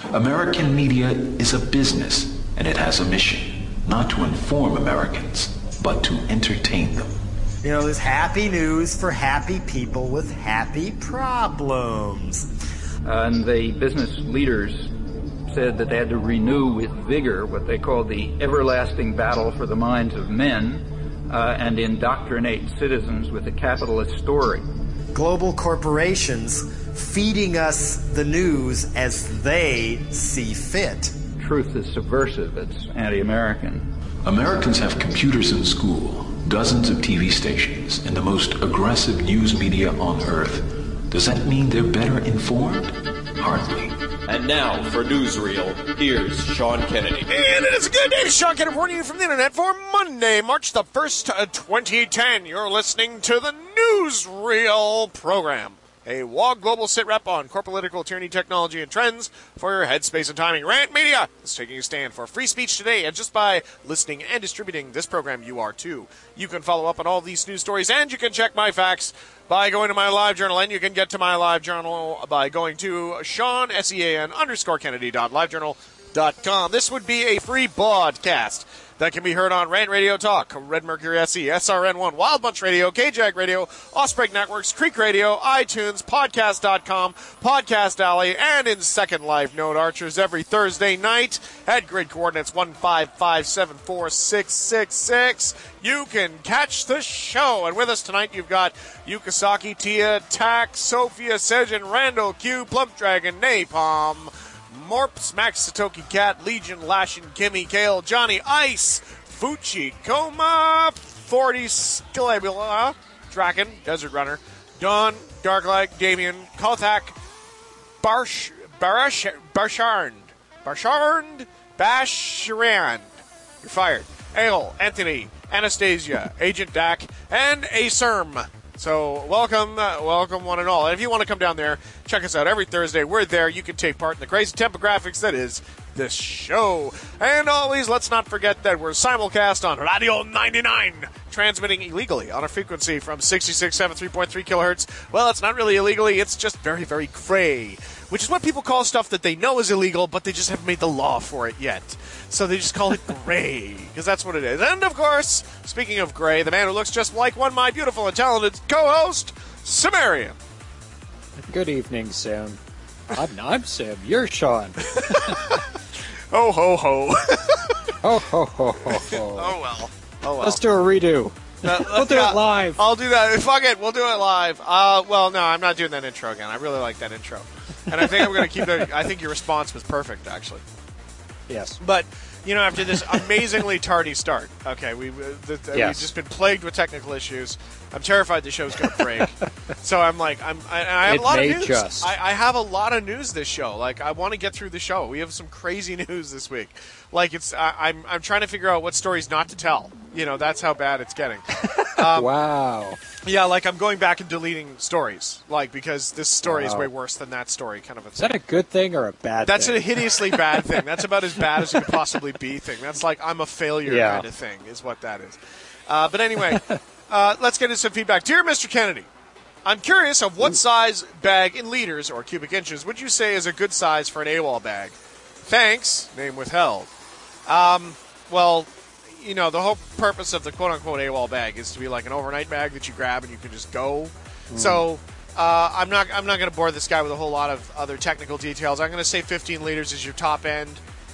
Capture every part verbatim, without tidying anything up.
American media is a business, and it has a mission, not to inform Americans, but to entertain them. You know, there's happy news for happy people with happy problems. Uh, and the business leaders said that they had to renew with vigor what they called the everlasting battle for the minds of men uh, and indoctrinate citizens with a capitalist story. Global corporations feeding us the news as they see fit. Truth is subversive. It's anti-American. Americans have computers in school, dozens of T V stations, and the most aggressive news media on Earth. Does that mean they're better informed? Hardly. And now, for Newsreel, here's Sean Kennedy. And it is a good day to Sean Kennedy reporting you from the internet for Monday, March the first, twenty ten. You're listening to the Newsreel program, a W O G Global sit-rep on core political tyranny, technology, and trends for your headspace and timing. Rant Media is taking a stand for free speech today, and just by listening and distributing this program, you are too. You can follow up on all these news stories, and you can check my facts by going to my live journal, and you can get to my live journal by going to Sean, S E A N, underscore Kennedy dot livejournal dot com. This would be a free broadcast that can be heard on Rant Radio Talk, Red Mercury S E, S R N one, Wild Bunch Radio, K-Jag Radio, Osprey Networks, Creek Radio, iTunes, podcast dot com, Podcast Alley, and in Second Life Note Archers every Thursday night at grid coordinates one five five seven four six six six. You can catch the show. And with us tonight, you've got Yukasaki, Tia, Tack, Sophia, Sejin, Randall, Q, Plump Dragon, Napalm, Morps, Max, Satoki Cat, Legion, Lashin, Kimmy, Kale, Johnny, Ice, Fuchi, Coma, forty, Scalabula, Draken, Desert Runner, Dawn, Darklight, Damien, Kothak, Barsh, Barash, Barsharnd, Barsharnd, Basharand. You're fired. Ale, Anthony, Anastasia, Agent Dak, and Acerm. So welcome, uh, welcome one and all. And if you want to come down there, check us out every Thursday. We're there. You can take part in the crazy tempographics that is this show. And always, let's not forget that we're simulcast on Radio ninety-nine, transmitting illegally on a frequency from sixty-six point seven three point three kilohertz. Well, it's not really illegally. It's just very, very cray, which is what people call stuff that they know is illegal, but they just haven't made the law for it yet. So they just call it gray, because that's what it is. And, of course, speaking of gray, the man who looks just like one, my beautiful and talented co-host, Sumerian. Good evening, Sam. I'm, I'm Sam. You're Sean. Oh, ho, ho. Oh, ho, ho, ho, ho. Oh, well. Oh, well. Let's do a redo. Uh, we'll do yeah, it live. I'll do that. Fuck it. We'll do it live. Uh, well, no, I'm not doing that intro again. I really like that intro. And I think I'm going to keep it. I think your response was perfect, actually. Yes. But, you know, after this amazingly tardy start, okay, we, uh, the, yes. we've just been plagued with technical issues. I'm terrified the show's going to break. So I'm like, I'm, I, I have it a lot may of news. Just. I, I have a lot of news this show. Like, I want to get through the show. We have some crazy news this week. Like, it's, I, I'm, I'm trying to figure out what stories not to tell. You know, that's how bad it's getting. Um, wow. Yeah, like I'm going back and deleting stories, like because this story wow. is way worse than that story, kind of a thing. Is that a good thing or a bad That's thing? That's a hideously bad thing. That's about as bad as it could possibly be thing. That's like I'm a failure yeah. kind of thing is what that is. Uh, but anyway, uh, let's get into some feedback. Dear Mister Kennedy, I'm curious of what size bag in liters or cubic inches would you say is a good size for an AWOL bag? Thanks, name withheld. Um, well... You know, the whole purpose of the quote-unquote AWOL bag is to be like an overnight bag that you grab and you can just go. Mm. So uh, I'm not I'm not going to bore this guy with a whole lot of other technical details. I'm going to say fifteen liters is your top end,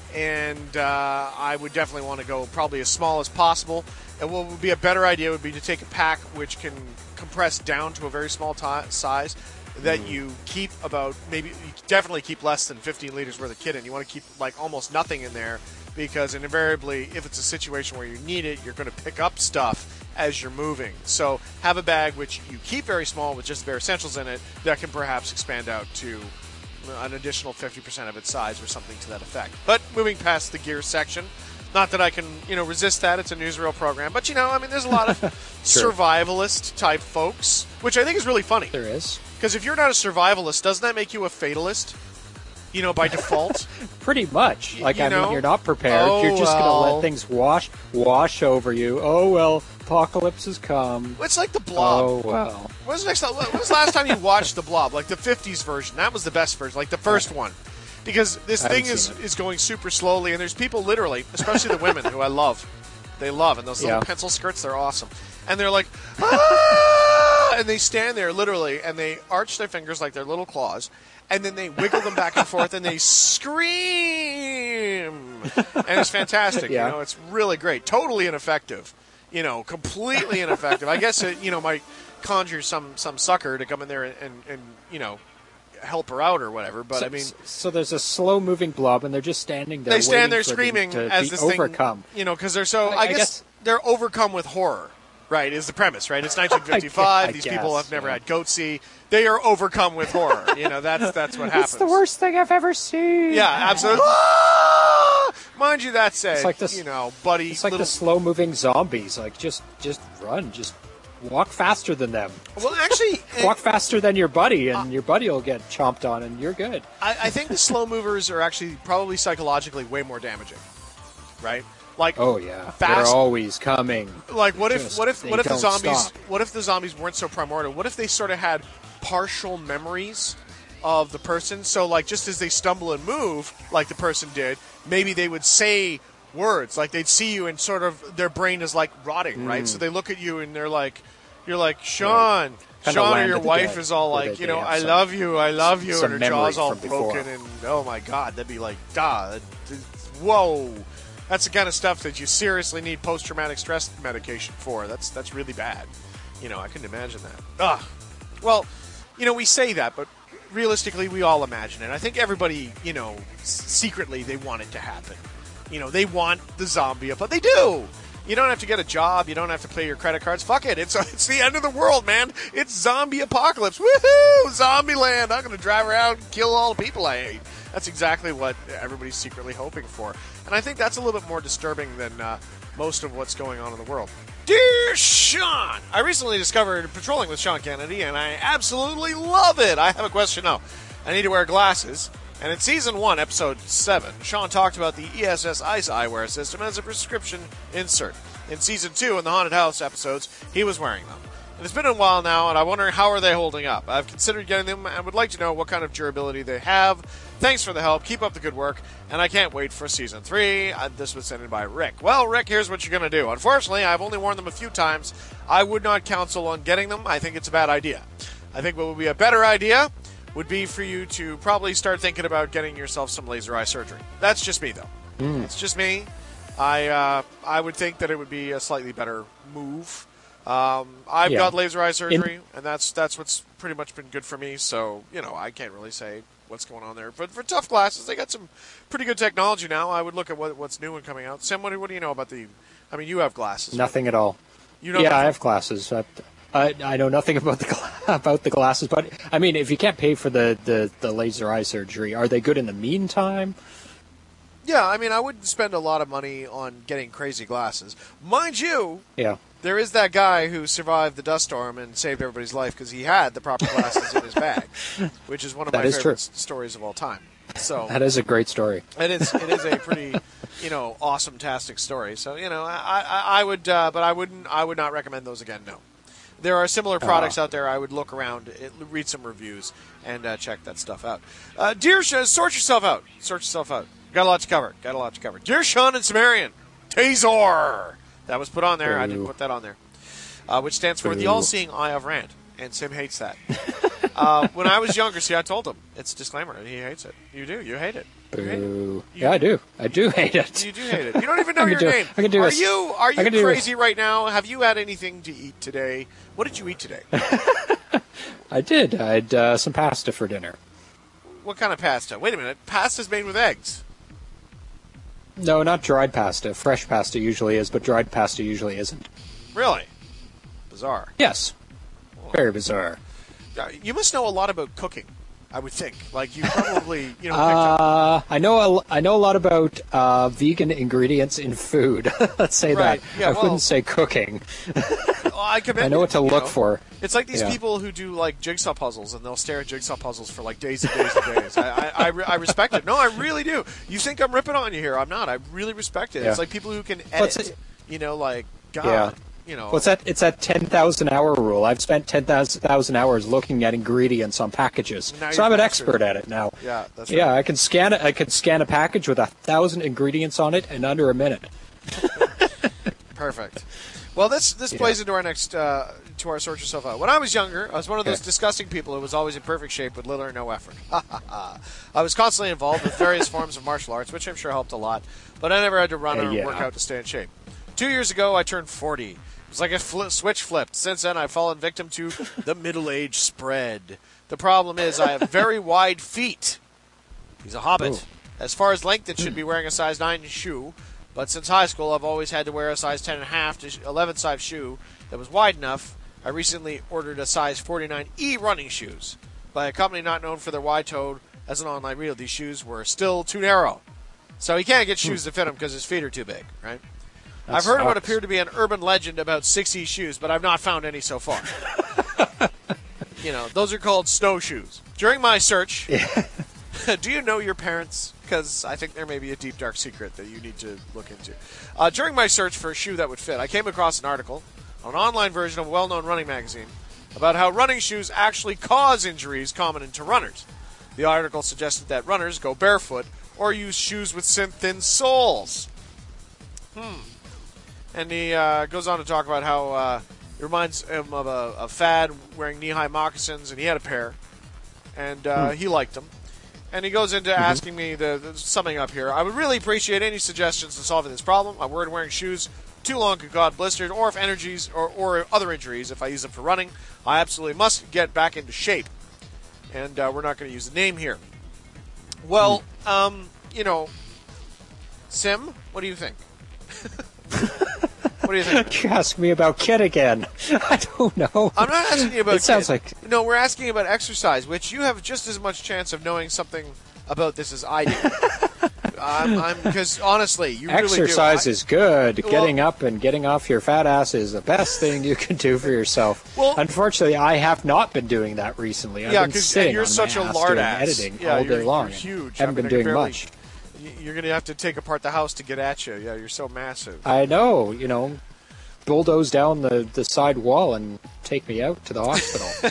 and uh, I would definitely want to go probably as small as possible. And what would be a better idea would be to take a pack which can compress down to a very small t- size that mm. you keep about maybe you definitely keep less than fifteen liters worth of kit in. You want to keep like almost nothing in there. Because invariably, if it's a situation where you need it, you're going to pick up stuff as you're moving. So have a bag which you keep very small with just the bare essentials in it that can perhaps expand out to an additional fifty percent of its size or something to that effect. But moving past the gear section, not that I can, you know, resist that. It's a newsreel program. But, you know, I mean, there's a lot of sure. survivalist-type folks, which I think is really funny. There is. Because if you're not a survivalist, doesn't that make you a fatalist? You know, by default? Pretty much. Like, you I know? mean, you're not prepared. Oh, you're just well. going to let things wash wash over you. Oh, well, apocalypse has come. It's like the Blob. Oh, well. When was, the next, when was the last time you watched the Blob? Like the fifties version. That was the best version. Like the first one. because this I thing haven't is seen it. is going super slowly, and there's people literally, especially the women who I love, they love, and those little Yeah. pencil skirts, they're awesome, and they're like, ah! And they stand there literally, and they arch their fingers like their little claws, and then they wiggle them back and forth, and they scream, and it's fantastic. Yeah. You know, it's really great, totally ineffective. You know, completely ineffective. I guess it, you know, might conjure some some sucker to come in there and, and, and you know, help her out or whatever. But so, I mean, so there's a slow-moving blob, and they're just standing there. they stand there waiting for screaming them to as be this overcome. thing, you know, because they're so. I, I- I guess, guess- they're overcome with horror. Right, is the premise, right? It's nineteen fifty-five. I These guess, people have never yeah. had goatsy. They are overcome with horror. You know, that's that's what happens. It's the worst thing I've ever seen. Yeah, absolutely. Ah! Mind you, that said, It's like this- you know, buddy. It's like little, the slow-moving zombies. Like, just, just run. Just walk faster than them. well, actually, Walk faster than your buddy, and your buddy will get chomped on, and you're good. I, I think the slow movers are actually probably psychologically way more damaging, right? Like, Oh yeah, Fast- they're always coming. like what if Just- what if they what if the don't zombies stop. what if the zombies weren't so primordial? What if they sort of had partial memories of the person? So like just as they stumble and move, like the person did, maybe they would say words, like they'd see you and sort of their brain is like rotting, right? So they look at you and they're like, you're like Sean. Kinda Sean or Land your of the wife Dead, is all where like, they- you they know, have I some- love you, I love you, some and her jaw's memory all from before. broken, and oh my god, that'd be like, duh, that- whoa. That's the kind of stuff that you seriously need post-traumatic stress medication for. That's that's really bad. You know, I couldn't imagine that. Ugh. Well, you know, we say that, but realistically, we all imagine it. I think everybody, you know, s- secretly they want it to happen. You know, they want the zombie, but they do. You don't have to get a job. You don't have to pay your credit cards. Fuck it. It's it's the end of the world, man. It's zombie apocalypse. Woohoo! Zombie land. I'm going to drive around and kill all the people I hate. That's exactly what everybody's secretly hoping for. And I think that's a little bit more disturbing than uh, most of what's going on in the world. Dear Sean, I recently discovered Patrolling with Sean Kennedy, and I absolutely love it. I have a question now. I need to wear glasses. And in Season one, Episode seven, Sean talked about the E S S Ice eyewear system as a prescription insert. In Season two, in the Haunted House episodes, he was wearing them. And it's been a while now, and I wonder how are they holding up. I've considered getting them and would like to know what kind of durability they have. Thanks for the help. Keep up the good work. And I can't wait for Season three. Uh, this was sent in by Rick. Well, Rick, here's what you're going to do. Unfortunately, I've only worn them a few times. I would not counsel on getting them. I think it's a bad idea. I think what would be a better idea would be for you to probably start thinking about getting yourself some laser eye surgery. That's just me, though. Mm. It's just me. I uh, I would think that it would be a slightly better move. Um, I've Yeah. got laser eye surgery, and that's that's what's pretty much been good for me. So you know, I can't really say what's going on there. But for tough glasses, they got some pretty good technology now. I would look at what, what's new and coming out. Sam, what, what do you know about the? I mean, you have glasses. Nothing at all. You know yeah, nothing? I have glasses. I, I, I know nothing about the gla- about the glasses, but I mean, if you can't pay for the, the, the laser eye surgery, are they good in the meantime? Yeah, I mean, I wouldn't spend a lot of money on getting crazy glasses, mind you. Yeah. There is that guy who survived the dust storm and saved everybody's life because he had the proper glasses in his bag, which is one of That my is favorite true. s- stories of all time. So That is a great story. it is it is a pretty you know awesome tastic story. So you know I I, I would uh, but I wouldn't I would not recommend those again. No, there are similar products Ah. out there. I would look around, it, read some reviews, and uh, check that stuff out. Uh, dear Sean, sort yourself out. Sort yourself out. Got a lot to cover. Got a lot to cover. Dear Sean and Sumerian, Tazor. That was put on there. I didn't Boo. put that on there. Uh, which stands for the Boo. all-seeing eye of Rand, and Sim hates that. uh, when I was younger, see, I told him it's a disclaimer, and he hates it. You do, you hate it. You hate it. Boo. Yeah, I do. I do hate it. You do hate it. You don't even know I can your do- name. I can do are a- you are I you can do a- crazy right now? Have you had anything to eat today? What did you eat today? I did. I had uh, some pasta for dinner. What kind of pasta? Wait a minute. Pasta's made with eggs. No, not dried pasta. Fresh pasta usually is, but dried pasta usually isn't. Really? Bizarre. Yes. Very bizarre. Uh, You must know a lot about cooking, I would think. Like, you probably, you know, picked up. Uh, I know a, I know a lot about uh, vegan ingredients in food. Let's say Right. that. Yeah, I well- wouldn't say cooking. Well, I commend I know you, what to you look know? for. It's like these Yeah. people who do like jigsaw puzzles, and they'll stare at jigsaw puzzles for like days and days and days. I, I, I, re- I respect it. No, I really do. You think I'm ripping on you here? I'm not. I really respect it. Yeah. It's like people who can Let's edit. say- You know, like God. Yeah. you know. What's that? It's that ten thousand hour rule. I've spent ten thousand hours looking at ingredients on packages, so I'm an expert at it now. Yeah, that's yeah. right. I can scan it. I can scan a package with a thousand ingredients on it in under a minute. Perfect. Well, this this Yeah. plays into our next uh, to our sort yourself out. When I was younger, I was one of those Okay. disgusting people who was always in perfect shape with little or no effort. I was constantly involved with various forms of martial arts, which I'm sure helped a lot, but I never had to run Uh, or yeah. work out to stay in shape. Two years ago, I turned forty. It was like a fl- switch flipped. Since then, I've fallen victim to the middle-age spread. The problem is I have very wide feet. He's a hobbit. Ooh. As far as length, it should be wearing a size nine shoe. But since high school, I've always had to wear a size ten and a half to eleven size shoe that was wide enough. I recently ordered a size forty-nine E running shoes by a company not known for their wide-toed as an online reel. These shoes were still too narrow. So he can't get shoes to fit him because his feet are too big, right? That I've heard of what sucks. appeared to be an urban legend about six E shoes, but I've not found any so far. You know, those are called snowshoes. During my search, do you know your parents? Because I think there may be a deep, dark secret that you need to look into. Uh, during my search for a shoe that would fit, I came across an article on an online version of a well-known running magazine about how running shoes actually cause injuries common to runners. The article suggested that runners go barefoot or use shoes with thin soles. Hmm. And he uh, goes on to talk about how uh, it reminds him of a, a fad wearing knee-high moccasins, and he had a pair, and uh, he liked them. And he goes into asking me, the, the summing up here, I would really appreciate any suggestions to solving this problem. I'm worried wearing shoes too long could cause blisters or if energies or, or other injuries if I use them for running. I absolutely must get back into shape. And uh, we're not going to use the name here. Well, um, you know, Sim, what do you think? What do you think? You ask me about Kit again. I don't know. I'm not asking you about It sounds kid. like- No, we're asking about exercise, which you have just as much chance of knowing something about this as I do. I'm, I'm because honestly, you Exercise really do. is good. Well- Getting up and getting off your fat ass is the best thing you can do for yourself. Well- Unfortunately, I have not been doing that recently. I've Yeah, been because sitting you're on such my a ass lard doing ass. editing Yeah, all you're, day long. You're huge. Haven't I been mean, I doing barely- much. You're going to have to take apart the house to get at you. Yeah, you're so massive. I know, you know, bulldoze down the, the side wall and take me out to the hospital.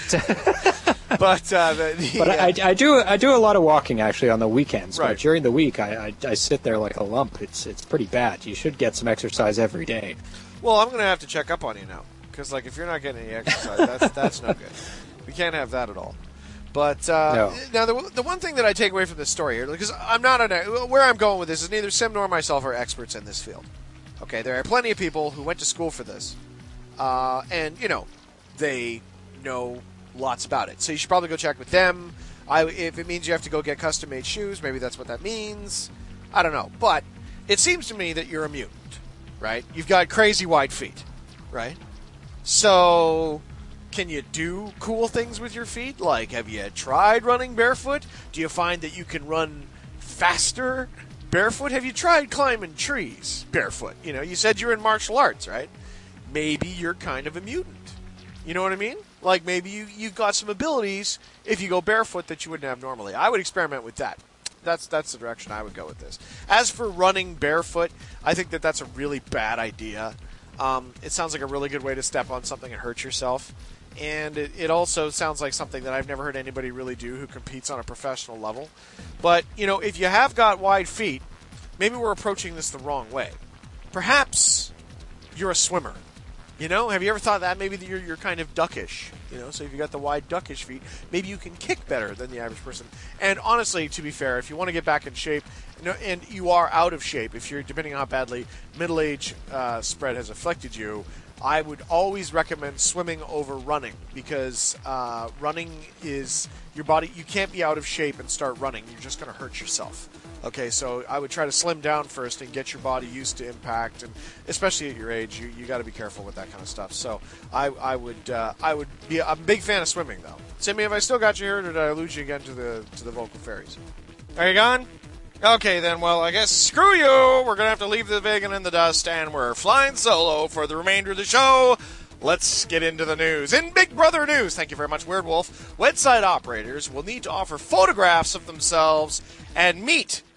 but But uh, the, but yeah. I, I do I do a lot of walking actually on the weekends. Right. But during the week, I, I I sit there like a lump. It's it's pretty bad. You should get some exercise every day. Well, I'm going to have to check up on you now because, like, if you're not getting any exercise, that's that's no good. We can't have that at all. But uh, No. now, the, the one thing that I take away from this story here, because I'm not an where I'm going with this is neither Sim nor myself are experts in this field. Okay, there are plenty of people who went to school for this, uh, and you know, they know lots about it. So you should probably go check with them. I, if it means you have to go get custom-made shoes, maybe that's what that means. I don't know, but it seems to me that you're a mutant, right? You've got crazy wide feet, right? So, can you do cool things with your feet? Like, have you tried running barefoot? Do you find that you can run faster barefoot? Have you tried climbing trees barefoot? You know, you said you're in martial arts, right? Maybe you're kind of a mutant. You know what I mean? Like, maybe you, you've got some abilities if you go barefoot that you wouldn't have normally. I would experiment with that. That's that's the direction I would go with this. As for running barefoot, I think that that's a really bad idea. Um, it sounds like a really good way to step on something and hurt yourself. And it, it also sounds like something that I've never heard anybody really do who competes on a professional level. But, you know, if you have got wide feet, maybe we're approaching this the wrong way. Perhaps you're a swimmer. You know, have you ever thought that maybe that you're, you're kind of duckish? You know, so if you got the wide duckish feet, maybe you can kick better than the average person. And honestly, to be fair, if you want to get back in shape, and you are out of shape, if you're, depending on how badly middle age uh, spread has affected you, I would always recommend swimming over running because uh, running is your body. You can't be out of shape and start running. You're just going to hurt yourself. Okay, so I would try to slim down first and get your body used to impact, and especially at your age, you, you got to be careful with that kind of stuff. So I, I would uh, I would be I'm a big fan of swimming though. Sammy, have I still got you here, or did I lose you again to the to the vocal fairies? Are you gone? Okay, then, well, I guess screw you. We're going to have to leave the vegan in the dust, and we're flying solo for the remainder of the show. Let's get into the news. In Big Brother news, thank you very much, Weird Wolf, website operators will need to offer photographs of themselves and meet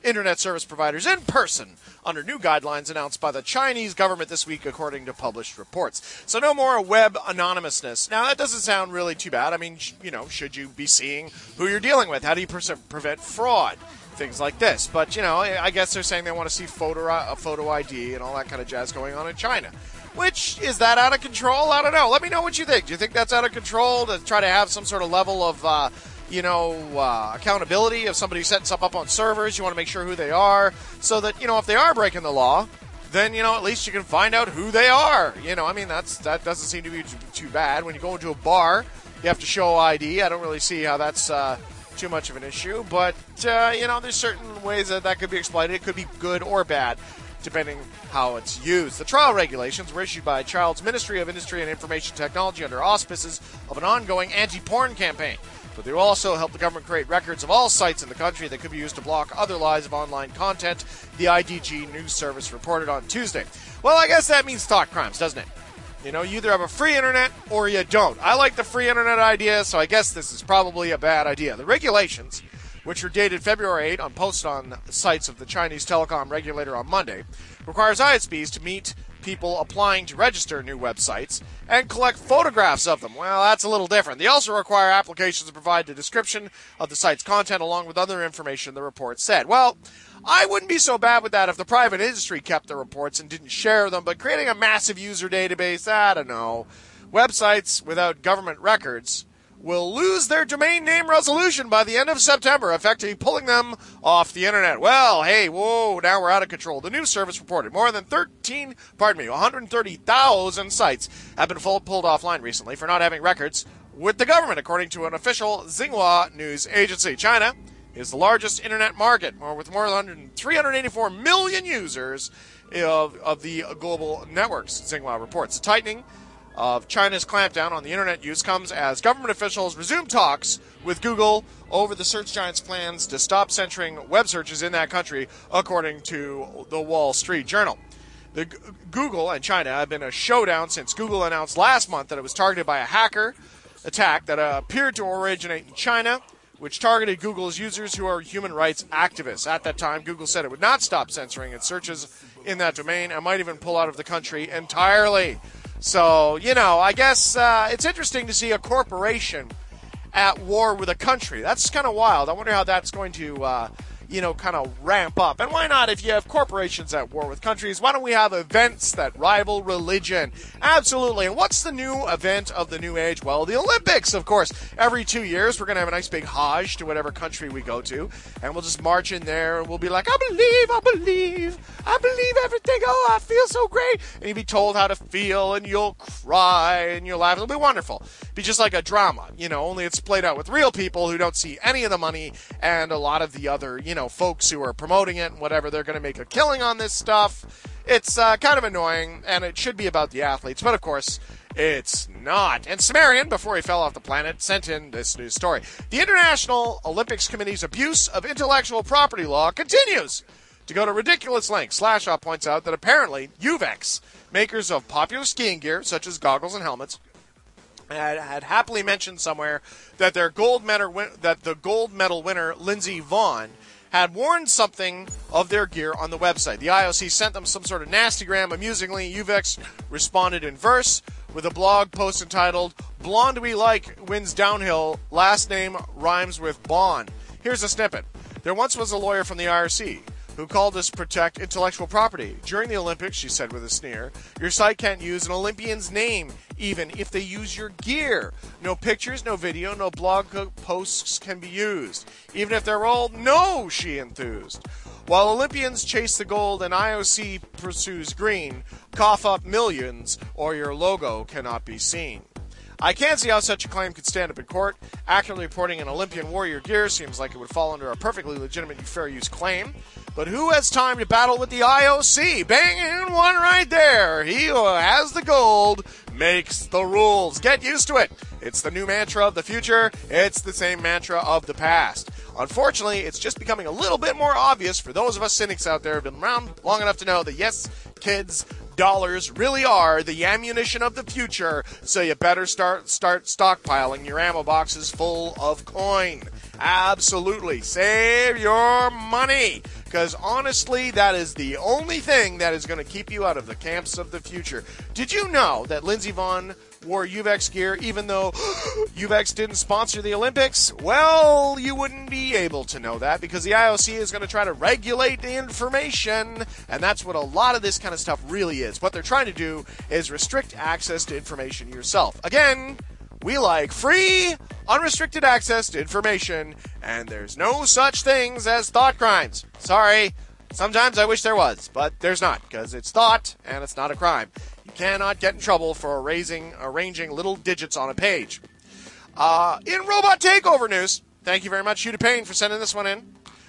internet service providers in person under new guidelines announced by the Chinese government this week, according to published reports. So no more web anonymousness. Now, that doesn't sound really too bad. I mean, you know, should you be seeing who you're dealing with? How do you pre- prevent fraud? Things like this. But, you know, I guess they're saying they want to see photo, uh, photo I D and all that kind of jazz going on in China. Which, is that out of control? I don't know. Let me know what you think. Do you think that's out of control to try to have some sort of level of, uh, you know, uh, accountability of somebody setting stuff up on servers? You want to make sure who they are so that, you know, if they are breaking the law, then, you know, at least you can find out who they are. You know, I mean, that's that doesn't seem to be too, too bad. When you go into a bar, you have to show I D. I don't really see how that's uh, too much of an issue. But, uh, you know, there's certain ways that that could be exploited. It could be good or bad, depending how it's used. The trial regulations were issued by Child's Ministry of Industry and Information Technology under auspices of an ongoing anti-porn campaign. But they will also help the government create records of all sites in the country that could be used to block other lies of online content, the I D G News Service reported on Tuesday. Well, I guess that means thought crimes, doesn't it? You know, you either have a free internet or you don't. I like the free internet idea, so I guess this is probably a bad idea. The regulations, which were dated February eighth and posted on sites of the Chinese telecom regulator on Monday, requires I S Ps to meet people applying to register new websites and collect photographs of them. Well, that's a little different. They also require applications to provide a description of the site's content along with other information, the report said. Well, I wouldn't be so bad with that if the private industry kept the reports and didn't share them, but creating a massive user database, I don't know. Websites without government records will lose their domain name resolution by the end of September, effectively pulling them off the internet. Well, hey, whoa, now we're out of control. The news service reported more than thirteen, pardon me, one hundred thirty thousand sites have been pulled offline recently for not having records with the government, according to an official Xinhua news agency. China is the largest internet market, with more than three hundred eighty-four million users of, of the global networks, Xinhua reports. The tightening of China's clampdown on the internet use comes as government officials resume talks with Google over the search giant's plans to stop censoring web searches in that country, according to the Wall Street Journal. The G- Google and China have been a showdown since Google announced last month that it was targeted by a hacker attack that uh, appeared to originate in China, which targeted Google's users who are human rights activists. At that time, Google said it would not stop censoring its searches in that domain and might even pull out of the country entirely. So, you know, I guess uh, it's interesting to see a corporation at war with a country. That's kind of wild. I wonder how that's going to, uh, you know, kind of ramp up. And why not, if you have corporations at war with countries, why don't we have events that rival religion? Absolutely. And what's the new event of the new age? Well, the Olympics, of course. Every two years, we're going to have a nice big Hajj to whatever country we go to. And we'll just march in there and we'll be like, I believe, I believe, I believe everything. Oh, I feel so great. And you'll be told how to feel and you'll cry and you'll laugh. It'll be wonderful. It'll be just like a drama, you know, only it's played out with real people who don't see any of the money and a lot of the other, you know, folks who are promoting it and whatever. They're going to make a killing on this stuff. It's uh, kind of annoying, and it should be about the athletes, but of course, it's not. And Sumerian, before he fell off the planet, sent in this news story. The International Olympics Committee's abuse of intellectual property law continues to go to ridiculous lengths. Slashaw points out that apparently Uvex, makers of popular skiing gear, such as goggles and helmets, had, had happily mentioned somewhere that their gold medal win- that the gold medal winner, Lindsey Vonn, had worn something of their gear on the website. The I O C sent them some sort of nastygram. Amusingly, Uvex responded in verse with a blog post entitled, Blonde We Like Wins Downhill, Last Name Rhymes with Bond. Here's a snippet. There once was a lawyer from the I R C who called us protect intellectual property. During the Olympics, she said with a sneer, your site can't use an Olympian's name, even if they use your gear. No pictures, no video, no blog posts can be used. Even if they're old, no, she enthused. While Olympians chase the gold and I O C pursues green, cough up millions or your logo cannot be seen. I can't see how such a claim could stand up in court. Accurately reporting an Olympian wore your gear seems like it would fall under a perfectly legitimate fair use claim. But who has time to battle with the I O C? Banging one right there. He who has the gold makes the rules. Get used to it. It's the new mantra of the future. It's the same mantra of the past. Unfortunately, it's just becoming a little bit more obvious for those of us cynics out there who have been around long enough to know that, yes, kids, dollars really are the ammunition of the future, so you better start start stockpiling your ammo boxes full of coin. Absolutely. Save your money. Because honestly, that is the only thing that is going to keep you out of the camps of the future. Did you know that Lindsey Vonn wore Uvex gear even though Uvex didn't sponsor the Olympics? Well, you wouldn't be able to know that because the I O C is going to try to regulate the information, and that's what a lot of this kind of stuff really is. What they're trying to do is restrict access to information yourself. Again, we like free, unrestricted access to information, and there's no such things as thought crimes. Sorry, sometimes I wish there was, but there's not, because it's thought, and it's not a crime. You cannot get in trouble for arranging, arranging little digits on a page. Uh, in Robot Takeover news, thank you very much, Hugh DePayne, for sending this one in.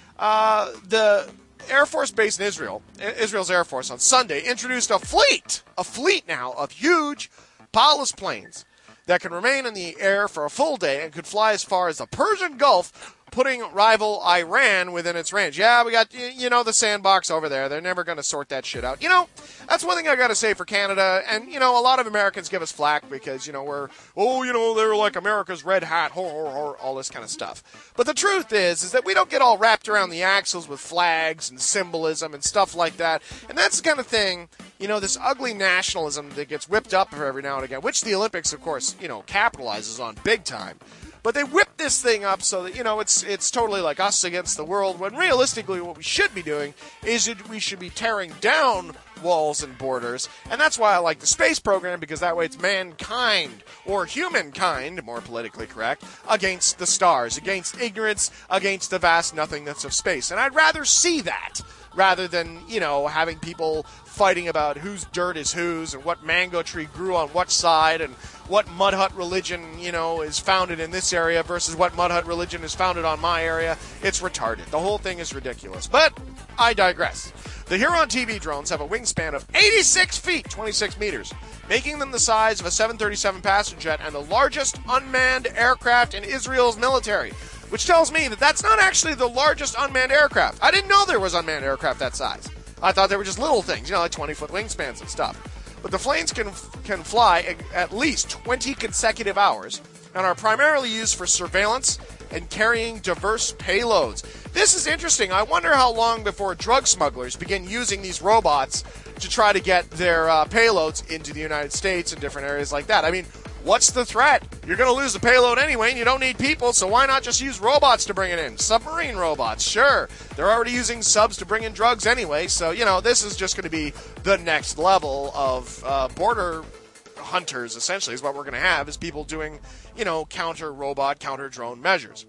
Uh, the Air Force Base in Israel, Israel's Air Force, on Sunday, introduced a fleet, a fleet now, of huge pilotless planes that can remain in the air for a full day and could fly as far as the Persian Gulf, putting rival Iran within its range. Yeah, we got, you know, the sandbox over there. They're never going to sort that shit out. You know, that's one thing I got to say for Canada. And, you know, a lot of Americans give us flack because, you know, we're, oh, you know, they're like America's red hat, hor, hor, hor, all this kind of stuff. But the truth is, is that we don't get all wrapped around the axles with flags and symbolism and stuff like that. And that's the kind of thing, you know, this ugly nationalism that gets whipped up every now and again, which the Olympics, of course, you know, capitalizes on big time. But they whip this thing up so that, you know, it's it's totally like us against the world, when realistically what we should be doing is it, we should be tearing down walls and borders. And that's why I like the space program, because that way it's mankind, or humankind, more politically correct, against the stars, against ignorance, against the vast nothingness of space. And I'd rather see that rather than, you know, having people fighting about whose dirt is whose and what mango tree grew on what side and what mud hut religion, you know, is founded in this area versus what mud hut religion is founded on my area. It's retarded. The whole thing is ridiculous. But I digress. The Huron T V drones have a wingspan of eighty-six feet, twenty-six meters, making them the size of a seven thirty-seven passenger jet and the largest unmanned aircraft in Israel's military, which tells me that that's not actually the largest unmanned aircraft. I didn't know there was unmanned aircraft that size. I thought they were just little things, you know, like twenty-foot wingspans and stuff. But the planes can can fly at least twenty consecutive hours and are primarily used for surveillance and carrying diverse payloads. This is interesting. I wonder how long before drug smugglers begin using these robots to try to get their uh, payloads into the United States and different areas like that. I mean, what's the threat? You're going to lose the payload anyway, and you don't need people, so why not just use robots to bring it in? Submarine robots, sure. They're already using subs to bring in drugs anyway, so, you know, this is just going to be the next level of uh, border hunters, essentially, is what we're going to have, is people doing, you know, counter-robot, counter-drone measures.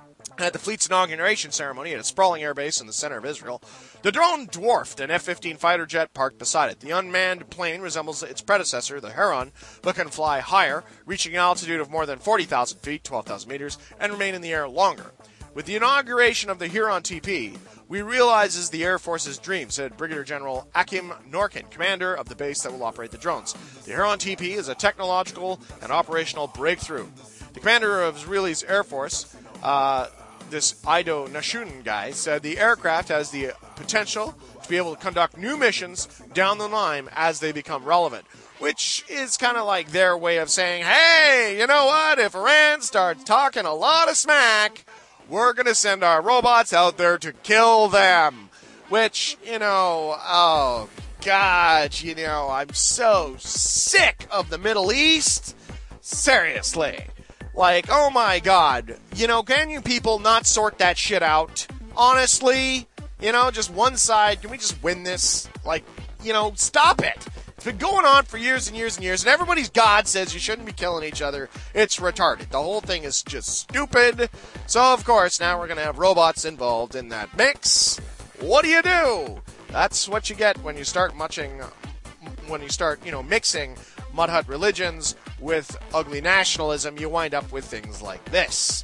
At the fleet's inauguration ceremony at a sprawling airbase in the center of Israel, the drone dwarfed an F fifteen fighter jet parked beside it. The unmanned plane resembles its predecessor, the Heron, but can fly higher, reaching an altitude of more than forty thousand feet, twelve thousand meters, and remain in the air longer. With the inauguration of the Huron T P, we realize is the Air Force's dream, said Brigadier General Achim Norkin, commander of the base that will operate the drones. The Huron T P is a technological and operational breakthrough. The commander of Israeli's Air Force, uh, this Ido Nashun guy, said the aircraft has the potential to be able to conduct new missions down the line as they become relevant, which is kind of like their way of saying, hey, you know what, if Iran starts talking a lot of smack, we're going to send our robots out there to kill them. Which, you know, oh, God, you know, I'm so sick of the Middle East. Seriously. Like, oh my God, you know, can you people not sort that shit out? Honestly, you know, just one side, can we just win this? Like, you know, stop it. It's been going on for years and years and years, and everybody's God says you shouldn't be killing each other. It's retarded. The whole thing is just stupid. So, of course, now we're going to have robots involved in that mix. What do you do? That's what you get when you start muching, when you start, you know, mixing mud hut religions with ugly nationalism. You wind up with things like this.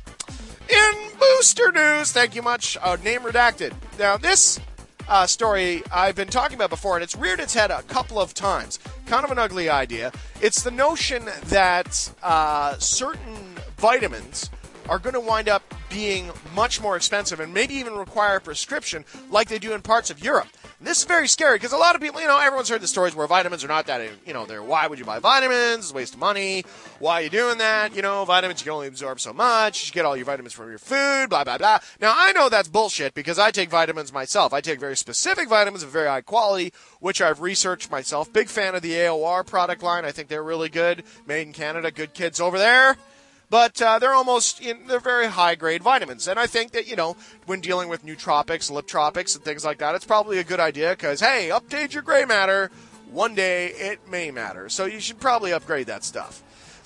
In booster news, thank you much, uh, name redacted. Now, this uh, story I've been talking about before, and it's reared its head a couple of times. Kind of an ugly idea. It's the notion that uh, certain vitamins are going to wind up being much more expensive and maybe even require a prescription like they do in parts of Europe. This is very scary because a lot of people, you know, everyone's heard the stories where vitamins are not that, you know, they're, why would you buy vitamins? It's a waste of money. Why are you doing that? You know, vitamins, you can only absorb so much. You should get all your vitamins from your food, blah, blah, blah. Now, I know that's bullshit because I take vitamins myself. I take very specific vitamins of very high quality, which I've researched myself. Big fan of the A O R product line. I think they're really good. Made in Canada. Good kids over there. But uh, they're almost, in, they're very high-grade vitamins. And I think that, you know, when dealing with nootropics, liptropics, and things like that, it's probably a good idea because, hey, update your gray matter. One day it may matter. So you should probably upgrade that stuff.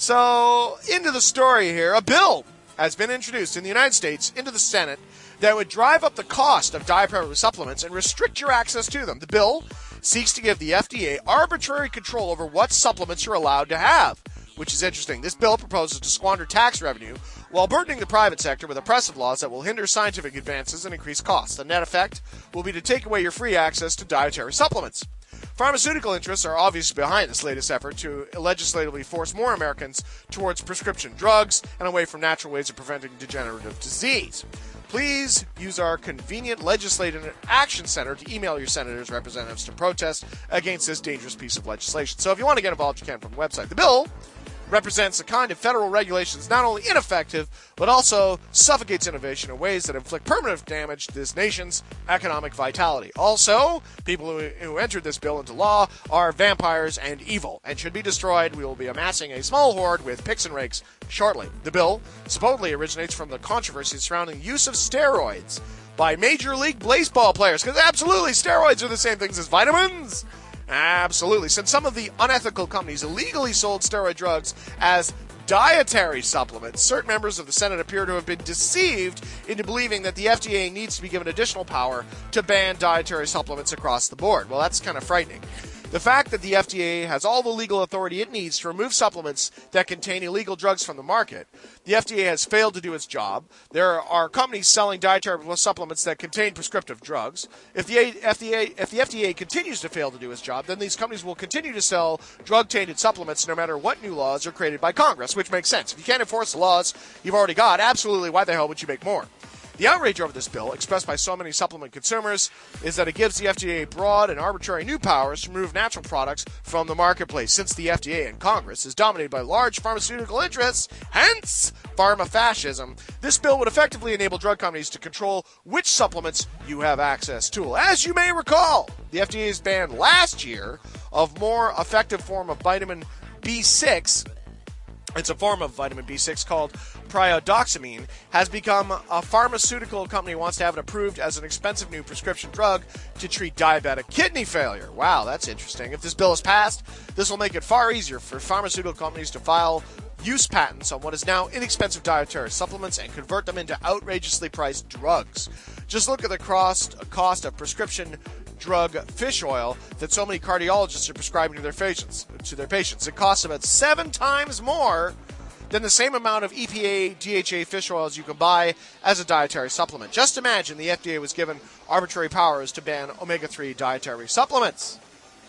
So, into the story here. A bill has been introduced in the United States into the Senate that would drive up the cost of dietary supplements and restrict your access to them. The bill seeks to give the F D A arbitrary control over what supplements you're allowed to have, which is interesting. This bill proposes to squander tax revenue while burdening the private sector with oppressive laws that will hinder scientific advances and increase costs. The net effect will be to take away your free access to dietary supplements. Pharmaceutical interests are obviously behind this latest effort to legislatively force more Americans towards prescription drugs and away from natural ways of preventing degenerative disease. Please use our convenient Legislative Action Center to email your senators' representatives to protest against this dangerous piece of legislation. So if you want to get involved, you can from the website. The bill represents a kind of federal regulation that's not only ineffective, but also suffocates innovation in ways that inflict permanent damage to this nation's economic vitality. Also, people who, who entered this bill into law are vampires and evil and should be destroyed. We will be amassing a small horde with picks and rakes shortly. The bill supposedly originates from the controversy surrounding use of steroids by Major League Baseball players, because absolutely steroids are the same things as vitamins. Absolutely. Since some of the unethical companies illegally sold steroid drugs as dietary supplements, certain members of the Senate appear to have been deceived into believing that the F D A needs to be given additional power to ban dietary supplements across the board. Well, that's kind of frightening. The fact that the F D A has all the legal authority it needs to remove supplements that contain illegal drugs from the market, the F D A has failed to do its job. There are companies selling dietary supplements that contain prescriptive drugs. If the F D A, if the F D A continues to fail to do its job, then these companies will continue to sell drug-tainted supplements no matter what new laws are created by Congress, which makes sense. If you can't enforce the laws you've already got, absolutely, why the hell would you make more? The outrage over this bill, expressed by so many supplement consumers, is that it gives the F D A broad and arbitrary new powers to remove natural products from the marketplace. Since the F D A and Congress is dominated by large pharmaceutical interests, hence pharma fascism, this bill would effectively enable drug companies to control which supplements you have access to. As you may recall, the F D A's ban last year of more effective form of vitamin B six, it's a form of vitamin B six called priodoxamine, has become a pharmaceutical company wants to have it approved as an expensive new prescription drug to treat diabetic kidney failure. Wow, that's interesting. If this bill is passed, this will make it far easier for pharmaceutical companies to file use patents on what is now inexpensive dietary supplements and convert them into outrageously priced drugs. Just look at the cost, cost of prescription drug fish oil that so many cardiologists are prescribing to their patients. To their patients, it costs about seven times more than the same amount of E P A D H A fish oils you can buy as a dietary supplement. Just imagine the F D A was given arbitrary powers to ban omega three dietary supplements.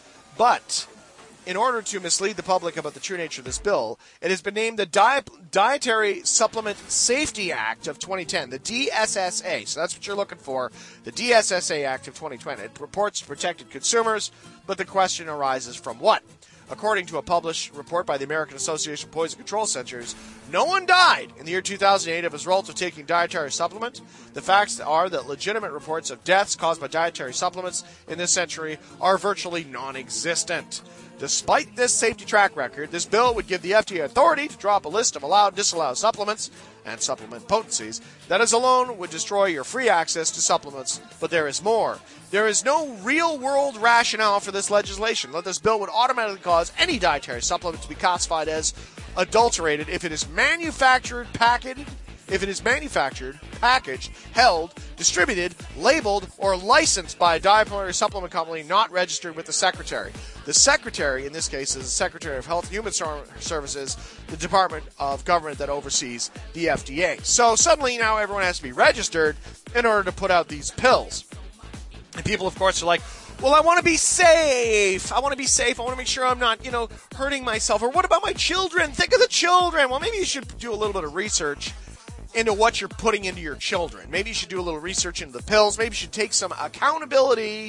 But in order to mislead the public about the true nature of this bill, it has been named the Di- Dietary Supplement Safety Act of twenty ten, the D S S A. So that's what you're looking for, the D S S A Act of twenty twenty. It purports to protect consumers, but the question arises from what? According to a published report by the American Association of Poison Control Centers, no one died in the year two thousand eight as a result of taking dietary supplement. The facts are that legitimate reports of deaths caused by dietary supplements in this century are virtually non-existent. Despite this safety track record, this bill would give the F D A authority to drop a list of allowed and disallowed supplements and supplement potencies. That is alone would destroy your free access to supplements, but there is more. There is no real-world rationale for this legislation. That this bill would automatically cause any dietary supplement to be classified as adulterated if it is manufactured, packaged, if it is manufactured, packaged, held, distributed, labeled, or licensed by a dietary supplement company not registered with the Secretary. The Secretary, in this case, is the Secretary of Health and Human Services, the Department of Government that oversees the F D A. So suddenly now everyone has to be registered in order to put out these pills. And people, of course, are like, well, I want to be safe. I want to be safe. I want to make sure I'm not, you know, hurting myself. Or what about my children? Think of the children. Well, maybe you should do a little bit of research into what you're putting into your children. Maybe you should do a little research into the pills. Maybe you should take some accountability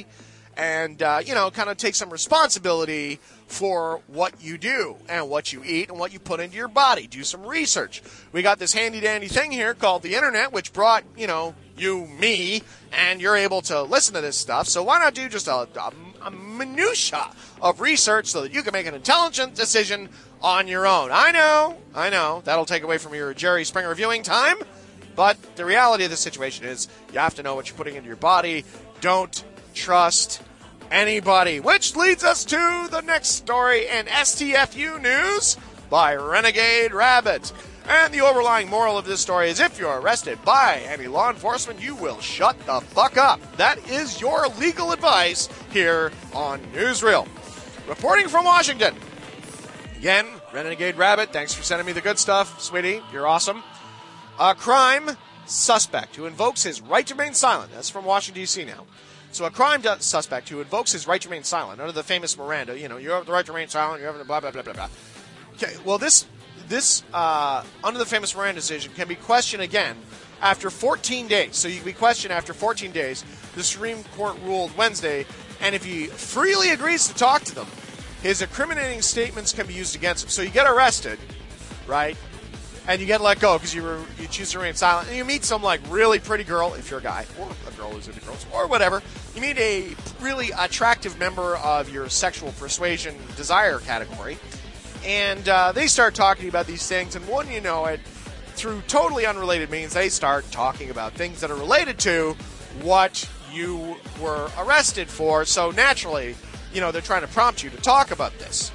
and, uh, you know, kind of take some responsibility for what you do and what you eat and what you put into your body. Do some research. We got this handy-dandy thing here called the internet, which brought, you know, you, me, and you're able to listen to this stuff. So why not do just a, a, a minutia of research so that you can make an intelligent decision on your own? I know, I know, that'll take away from your Jerry Springer viewing time, but the reality of the situation is you have to know what you're putting into your body. Don't trust anybody. Which leads us to the next story in S T F U news by Renegade Rabbit. And the overlying moral of this story is if you're arrested by any law enforcement, you will shut the fuck up. That is your legal advice here on Newsreel. Reporting from Washington. Again, Renegade Rabbit, thanks for sending me the good stuff, sweetie. You're awesome. A crime suspect who invokes his right to remain silent. That's from Washington, D C now. So a crime suspect who invokes his right to remain silent under the famous Miranda, you know, you have the right to remain silent, you have the blah, blah, blah, blah, blah. Okay, well, this, this uh, under the famous Miranda decision can be questioned again after fourteen days. So you can be questioned after fourteen days. The Supreme Court ruled Wednesday, and if he freely agrees to talk to them, his incriminating statements can be used against him. So you get arrested, right? And you get let go because you, were, you choose to remain silent. And you meet some, like, really pretty girl, if you're a guy, or a girl who's into girls, or whatever. You meet a really attractive member of your sexual persuasion desire category. And uh, they start talking about these things. And wouldn't you know it, through totally unrelated means, they start talking about things that are related to what you were arrested for. So naturally, you know, they're trying to prompt you to talk about this.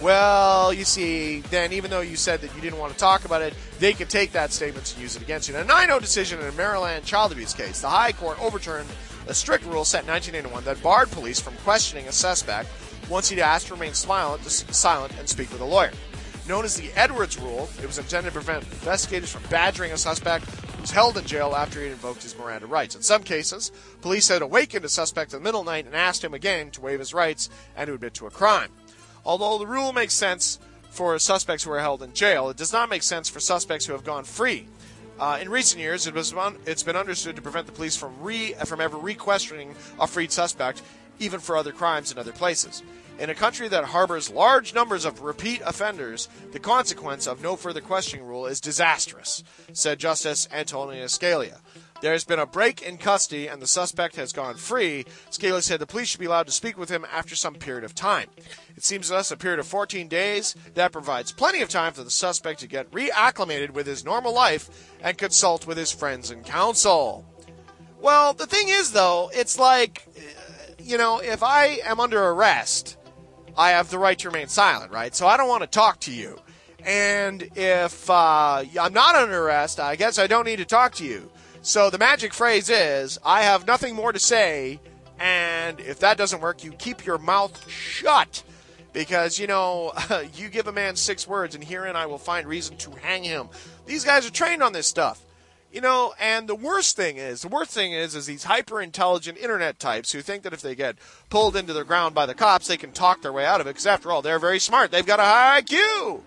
Well, you see, then even though you said that you didn't want to talk about it, they could take that statement and use it against you. In a nine oh decision in a Maryland child abuse case, the High Court overturned a strict rule set in nineteen eighty-one that barred police from questioning a suspect once he'd asked to remain silent, silent and speak with a lawyer. Known as the Edwards Rule, it was intended to prevent investigators from badgering a suspect who was held in jail after he had invoked his Miranda rights. In some cases, police had awakened a suspect in the middle of the night and asked him again to waive his rights and to admit to a crime. Although the rule makes sense for suspects who are held in jail, it does not make sense for suspects who have gone free. Uh, in recent years, it was un- it's been understood to prevent the police from re- from ever re-questioning a freed suspect, even for other crimes in other places. In a country that harbors large numbers of repeat offenders, the consequence of no further questioning rule is disastrous, said Justice Antonia Scalia. There has been a break in custody and the suspect has gone free. Scalia said the police should be allowed to speak with him after some period of time. It seems to us a period of fourteen days that provides plenty of time for the suspect to get reacclimated with his normal life and consult with his friends and counsel. Well, the thing is, though, it's like, you know, if I am under arrest, I have the right to remain silent, right? So I don't want to talk to you. And if uh, I'm not under arrest, I guess I don't need to talk to you. So the magic phrase is, I have nothing more to say, and if that doesn't work, you keep your mouth shut. Because, you know, you give a man six words, and herein I will find reason to hang him. These guys are trained on this stuff. You know, and the worst thing is, the worst thing is, is these hyper-intelligent internet types who think that if they get pulled into the ground by the cops, they can talk their way out of it, because after all, they're very smart. They've got a high I Q.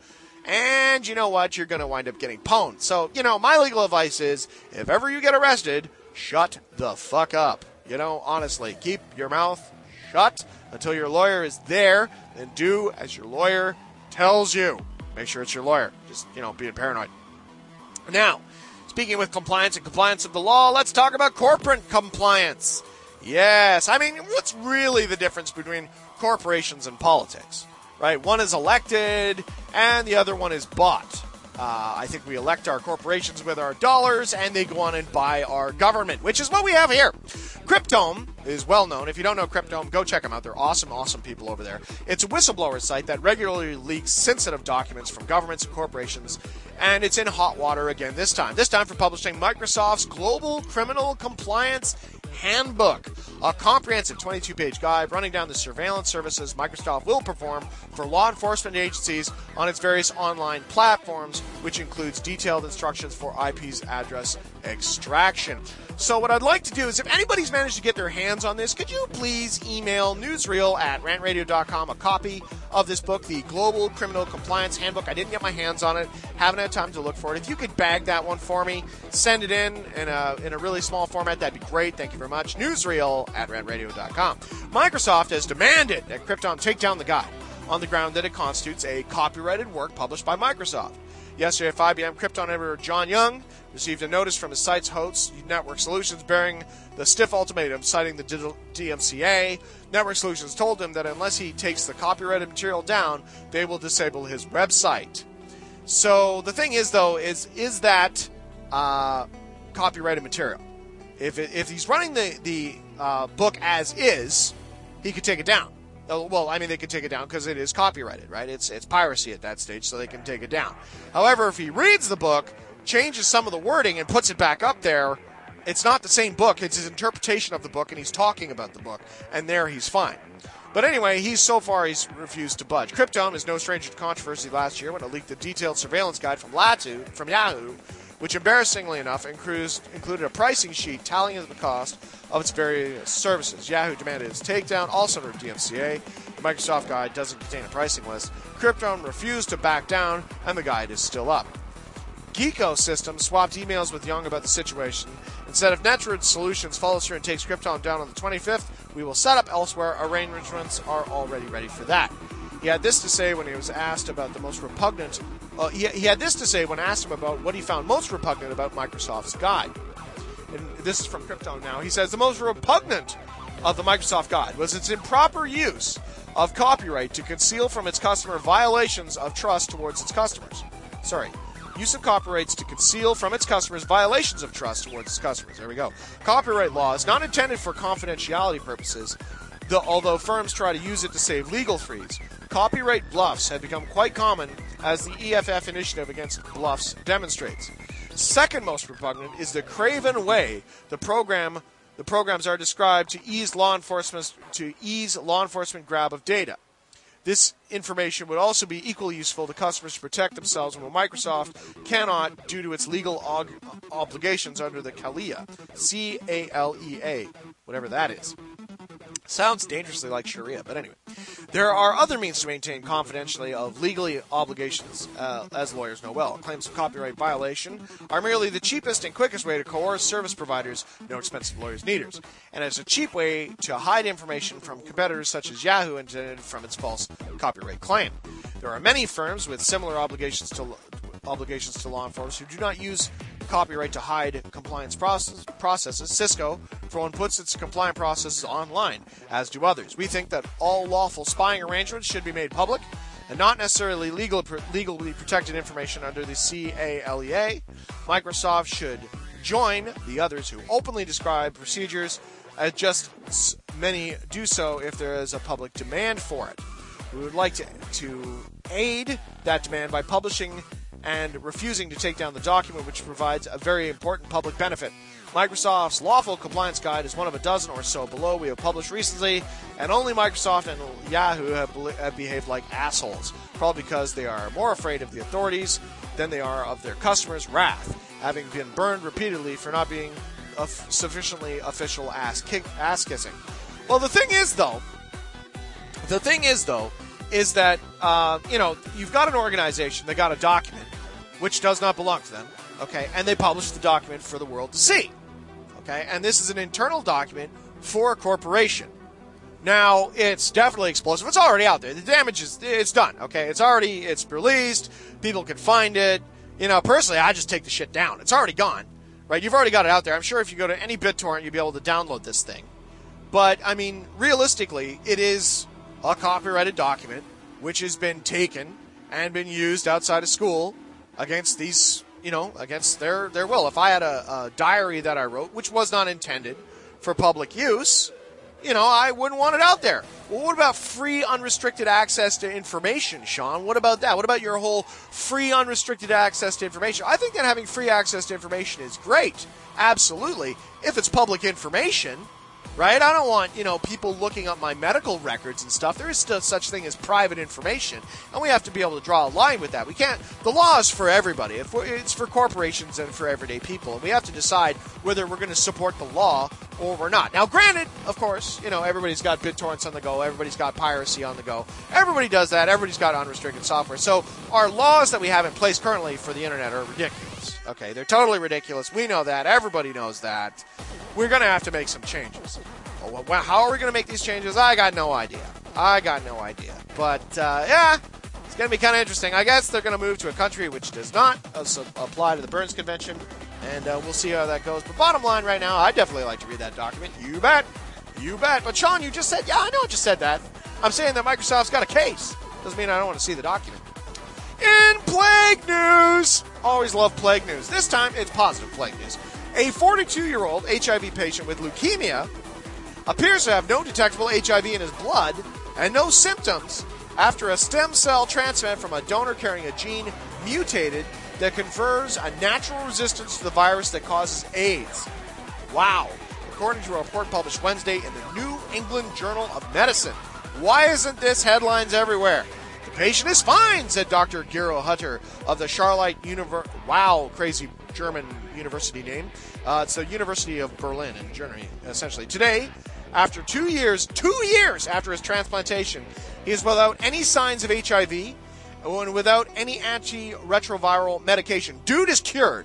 And you know what? You're going to wind up getting pwned. So, you know, my legal advice is, if ever you get arrested, shut the fuck up. You know, honestly, keep your mouth shut until your lawyer is there, and do as your lawyer tells you. Make sure it's your lawyer. Just, you know, being paranoid. Now, speaking with compliance and compliance of the law, let's talk about corporate compliance. Yes, I mean, what's really the difference between corporations and politics? Right, one is elected, and the other one is bought. Uh, I think we elect our corporations with our dollars, and they go on and buy our government, which is what we have here. Cryptome is well known. If you don't know Cryptome, go check them out. They're awesome, awesome people over there. It's a whistleblower site that regularly leaks sensitive documents from governments and corporations, and it's in hot water again this time. This time for publishing Microsoft's Global Criminal Compliance Handbook, a comprehensive twenty-two page guide running down the surveillance services Microsoft will perform for law enforcement agencies on its various online platforms, which includes detailed instructions for I P's address Extraction. So what I'd like to do is, if anybody's managed to get their hands on this, could you please email newsreel at rant radio dot com a copy of this book, the Global Criminal Compliance Handbook. I didn't get my hands on it, haven't had time to look for it. If you could bag that one for me, send it in in a, in a really small format, that'd be great. Thank you very much. newsreel at rant radio dot com. Microsoft has demanded that Krypton take down the guide on the ground that it constitutes a copyrighted work published by Microsoft. Yesterday at five p.m., Krypton editor John Young received a notice from his site's host, Network Solutions, bearing the stiff ultimatum, citing the D M C A. Network Solutions told him that unless he takes the copyrighted material down, they will disable his website. So the thing is, though, is is that uh, copyrighted material? If it, if he's running the the uh, book as is, he could take it down. Well, I mean, they can take it down because it is copyrighted, right? It's it's piracy at that stage, so they can take it down. However, if he reads the book, changes some of the wording, and puts it back up there, it's not the same book. It's his interpretation of the book, and he's talking about the book, and there he's fine. But anyway, he's so far he's refused to budge. Krypton is no stranger to controversy last year when it leaked the detailed surveillance guide from Latu, from Yahoo, which embarrassingly enough included a pricing sheet tallying the cost of its various services. Yahoo demanded its takedown, also under D M C A. The Microsoft guide doesn't contain a pricing list. Krypton refused to back down, and the guide is still up. Geeko Systems swapped emails with Young about the situation. Instead of Netrunner Solutions follows through and takes Krypton down on the twenty-fifth, we will set up elsewhere. Arrangements are already ready for that. He had this to say when he was asked about the most repugnant. Uh, he, he had this to say when asked him about what he found most repugnant about Microsoft's guide. And this is from Krypton now. He says the most repugnant of the Microsoft guide was its improper use of copyright to conceal from its customer violations of trust towards its customers. Sorry. Use of copyrights to conceal from its customers violations of trust towards its customers. There we go. Copyright law is not intended for confidentiality purposes, though, although firms try to use it to save legal fees. Copyright bluffs have become quite common, as the E F F initiative against bluffs demonstrates. Second most repugnant is the craven way the program the programs are described to ease law enforcement to ease law enforcement grab of data. This information would also be equally useful to customers to protect themselves when Microsoft cannot due to its legal og- obligations under the CALEA, C A L E A, whatever that is. Sounds dangerously like Sharia, but anyway. There are other means to maintain confidentiality of legally obligations, uh, as lawyers know well. Claims of copyright violation are merely the cheapest and quickest way to coerce service providers, no expensive lawyers needers, and it's a cheap way to hide information from competitors such as Yahoo intended from its false copyright claim. There are many firms with similar obligations to obligations to law enforcement who do not use copyright to hide compliance process, processes. Cisco, for one, puts its compliant processes online, as do others. We think that all lawful spying arrangements should be made public and not necessarily legal, legally protected information under the C A L E A. Microsoft should join the others who openly describe procedures, as just many do so if there is a public demand for it. We would like to, to aid that demand by publishing and refusing to take down the document, which provides a very important public benefit. Microsoft's Lawful Compliance Guide is one of a dozen or so below we have published recently, and only Microsoft and Yahoo have, have behaved like assholes, probably because they are more afraid of the authorities than they are of their customers' wrath, having been burned repeatedly for not being a f- sufficiently official ass, kick, ass kissing. Well, the thing is, though, the thing is, though, is that, uh, you know, you've got an organization, they got a document, which does not belong to them, okay, and they publish the document for the world to see, okay, and this is an internal document for a corporation. Now, it's definitely explosive. It's already out there. The damage is, it's done, okay, it's already, it's released, people can find it. You know, personally, I just take the shit down. It's already gone, right? You've already got it out there. I'm sure if you go to any BitTorrent, you'll be able to download this thing. But, I mean, realistically, it is a copyrighted document which has been taken and been used outside of school against these, you know, against their, their will. If I had a, a diary that I wrote, which was not intended for public use, you know, I wouldn't want it out there. Well, what about free, unrestricted access to information, Sean? What about that? What about your whole free, unrestricted access to information? I think that having free access to information is great. Absolutely. If it's public information. right? I don't want, you know, people looking up my medical records and stuff. There is still such thing as private information, and we have to be able to draw a line with that. We can't, the law is for everybody. It's for corporations and for everyday people, and we have to decide whether we're going to support the law or we're not. Now, granted, of course, you know, everybody's got BitTorrents on the go, everybody's got piracy on the go. Everybody does that. Everybody's got unrestricted software. So our laws that we have in place currently for the internet are ridiculous. Okay, they're totally ridiculous. We know that. Everybody knows that. We're going to have to make some changes. Well, how are we going to make these changes? I got no idea. I got no idea. But, uh, yeah, it's going to be kind of interesting. I guess they're going to move to a country which does not uh, apply to the Burns Convention, and uh, we'll see how that goes. But bottom line right now, I'd definitely like to read that document. You bet. You bet. But, Sean, you just said, yeah, I know I just said that. I'm saying that Microsoft's got a case. Doesn't mean I don't want to see the document. In plague news, always love plague news. This time, it's positive plague news. A forty-two-year-old H I V patient with leukemia appears to have no detectable H I V in his blood and no symptoms after a stem cell transplant from a donor carrying a gene mutated that confers a natural resistance to the virus that causes AIDS. Wow. According to a report published Wednesday in the New England Journal of Medicine. Why isn't this headlines everywhere? The patient is fine, said Doctor Gero Hutter of the Charlotte University. Wow, crazy German university name. Uh, it's the University of Berlin in Germany, essentially. Today, after two years, two years after his transplantation, he is without any signs of H I V and without any antiretroviral medication. Dude is cured.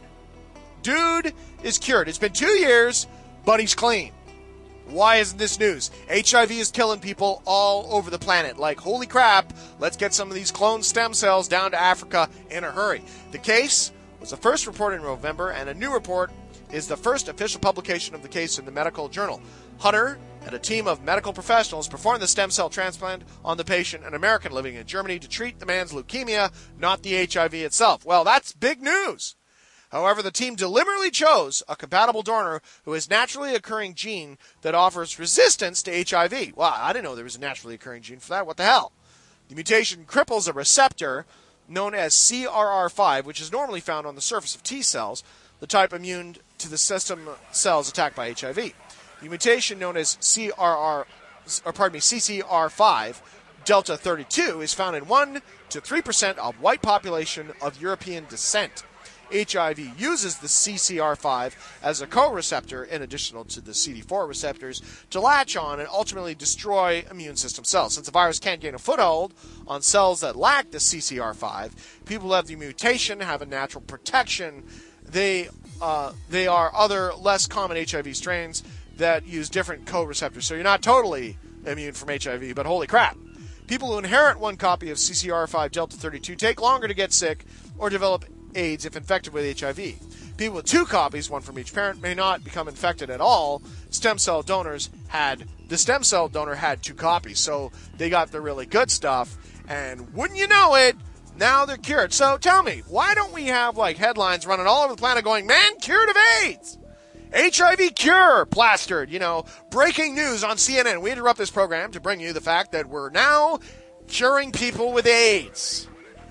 Dude is cured. It's been two years, but he's clean. Why isn't this news? H I V is killing people all over the planet. Like, holy crap, let's get some of these cloned stem cells down to Africa in a hurry. The case was the first report in November, and a new report is the first official publication of the case in the medical journal. Hutter and a team of medical professionals performed the stem cell transplant on the patient, an American living in Germany, to treat the man's leukemia, not the H I V itself. Well, that's big news. However, the team deliberately chose a compatible donor who has naturally occurring gene that offers resistance to H I V. Wow, I didn't know there was a naturally occurring gene for that. What the hell? The mutation cripples a receptor known as C R R five, which is normally found on the surface of T cells, the type immune to the system cells attacked by H I V. The mutation known as C R R, or pardon me, C C R five delta thirty-two is found in one to three percent of white population of European descent. H I V uses the C C R five as a co-receptor in addition to the C D four receptors to latch on and ultimately destroy immune system cells. Since the virus can't gain a foothold on cells that lack the C C R five, people who have the mutation have a natural protection. They uh, they are other less common H I V strains that use different co-receptors. So you're not totally immune from H I V, but holy crap. People who inherit one copy of C C R five delta thirty-two take longer to get sick or develop AIDS if infected with H I V. People with two copies, one from each parent, may not become infected at all. Stem cell donors had, the stem cell donor had two copies, so they got the really good stuff, and wouldn't you know it, now they're cured. So tell me, why don't we have like headlines running all over the planet going, man, cured of AIDS? H I V cure plastered, you know, breaking news on C N N. We interrupt this program to bring you the fact that we're now curing people with AIDS.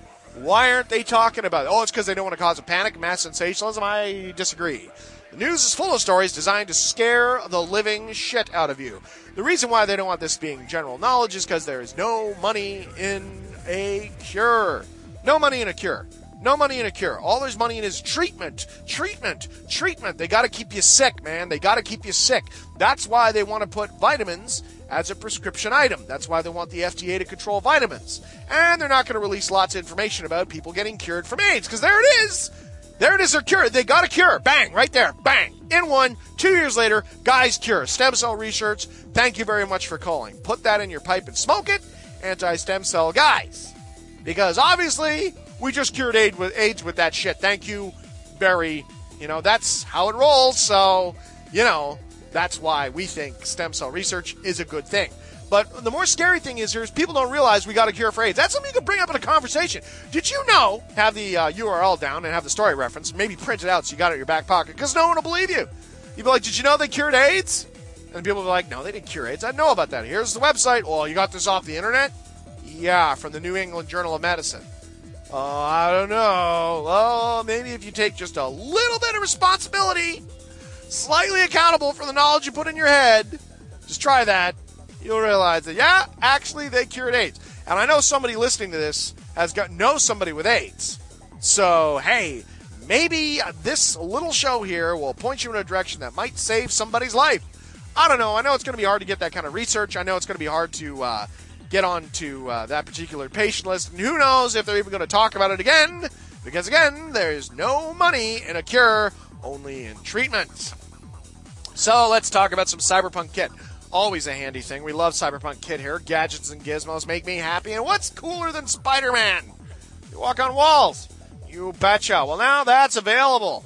Why aren't they talking about it? Oh, it's because they don't want to cause a panic, mass sensationalism. I disagree. The news is full of stories designed to scare the living shit out of you. The reason why they don't want this being general knowledge is because there is no money in a cure. No money in a cure. No money in a cure. All there's money in is treatment. Treatment. Treatment. They got to keep you sick, man. They got to keep you sick. That's why they want to put vitamins as a prescription item. That's why they want the F D A to control vitamins. And they're not going to release lots of information about people getting cured from AIDS, because there it is. There it is, they're cured. They got a cure. Bang, right there. Bang. In one. Two years later, guys cure. Stem cell research. Thank you very much for calling. Put that in your pipe and smoke it. Anti-stem cell guys. Because obviously, we just cured AIDS with, AIDS with that shit. Thank you, Barry. You know, that's how it rolls. So, you know, that's why we think stem cell research is a good thing. But the more scary thing is, is people don't realize we got a cure for AIDS. That's something you can bring up in a conversation. Did you know, have the uh, U R L down and have the story reference, maybe print it out so you got it in your back pocket, because no one will believe you. You'd be like, did you know they cured AIDS? And people will be like, no, they didn't cure AIDS. I know about that. Here's the website. Well, you got this off the internet? Yeah, from the New England Journal of Medicine. Oh, I don't know. Well, maybe if you take just a little bit of responsibility, slightly accountable for the knowledge you put in your head, Just try that. You'll realize that, yeah, actually they cured AIDS. And I know somebody listening to this has got knows somebody with AIDS. So, hey, maybe this little show here will point you in a direction that might save somebody's life. I don't know. I know it's going to be hard to get that kind of research. I know it's going to be hard to uh, get on to uh, that particular patient list. And who knows if they're even going to talk about it again. Because, again, there's no money in a cure, only in treatment. So let's talk about some Cyberpunk Kit. Always a handy thing. We love Cyberpunk Kit here. Gadgets and gizmos make me happy. And what's cooler than Spider-Man? You walk on walls. You betcha. Well, now that's available.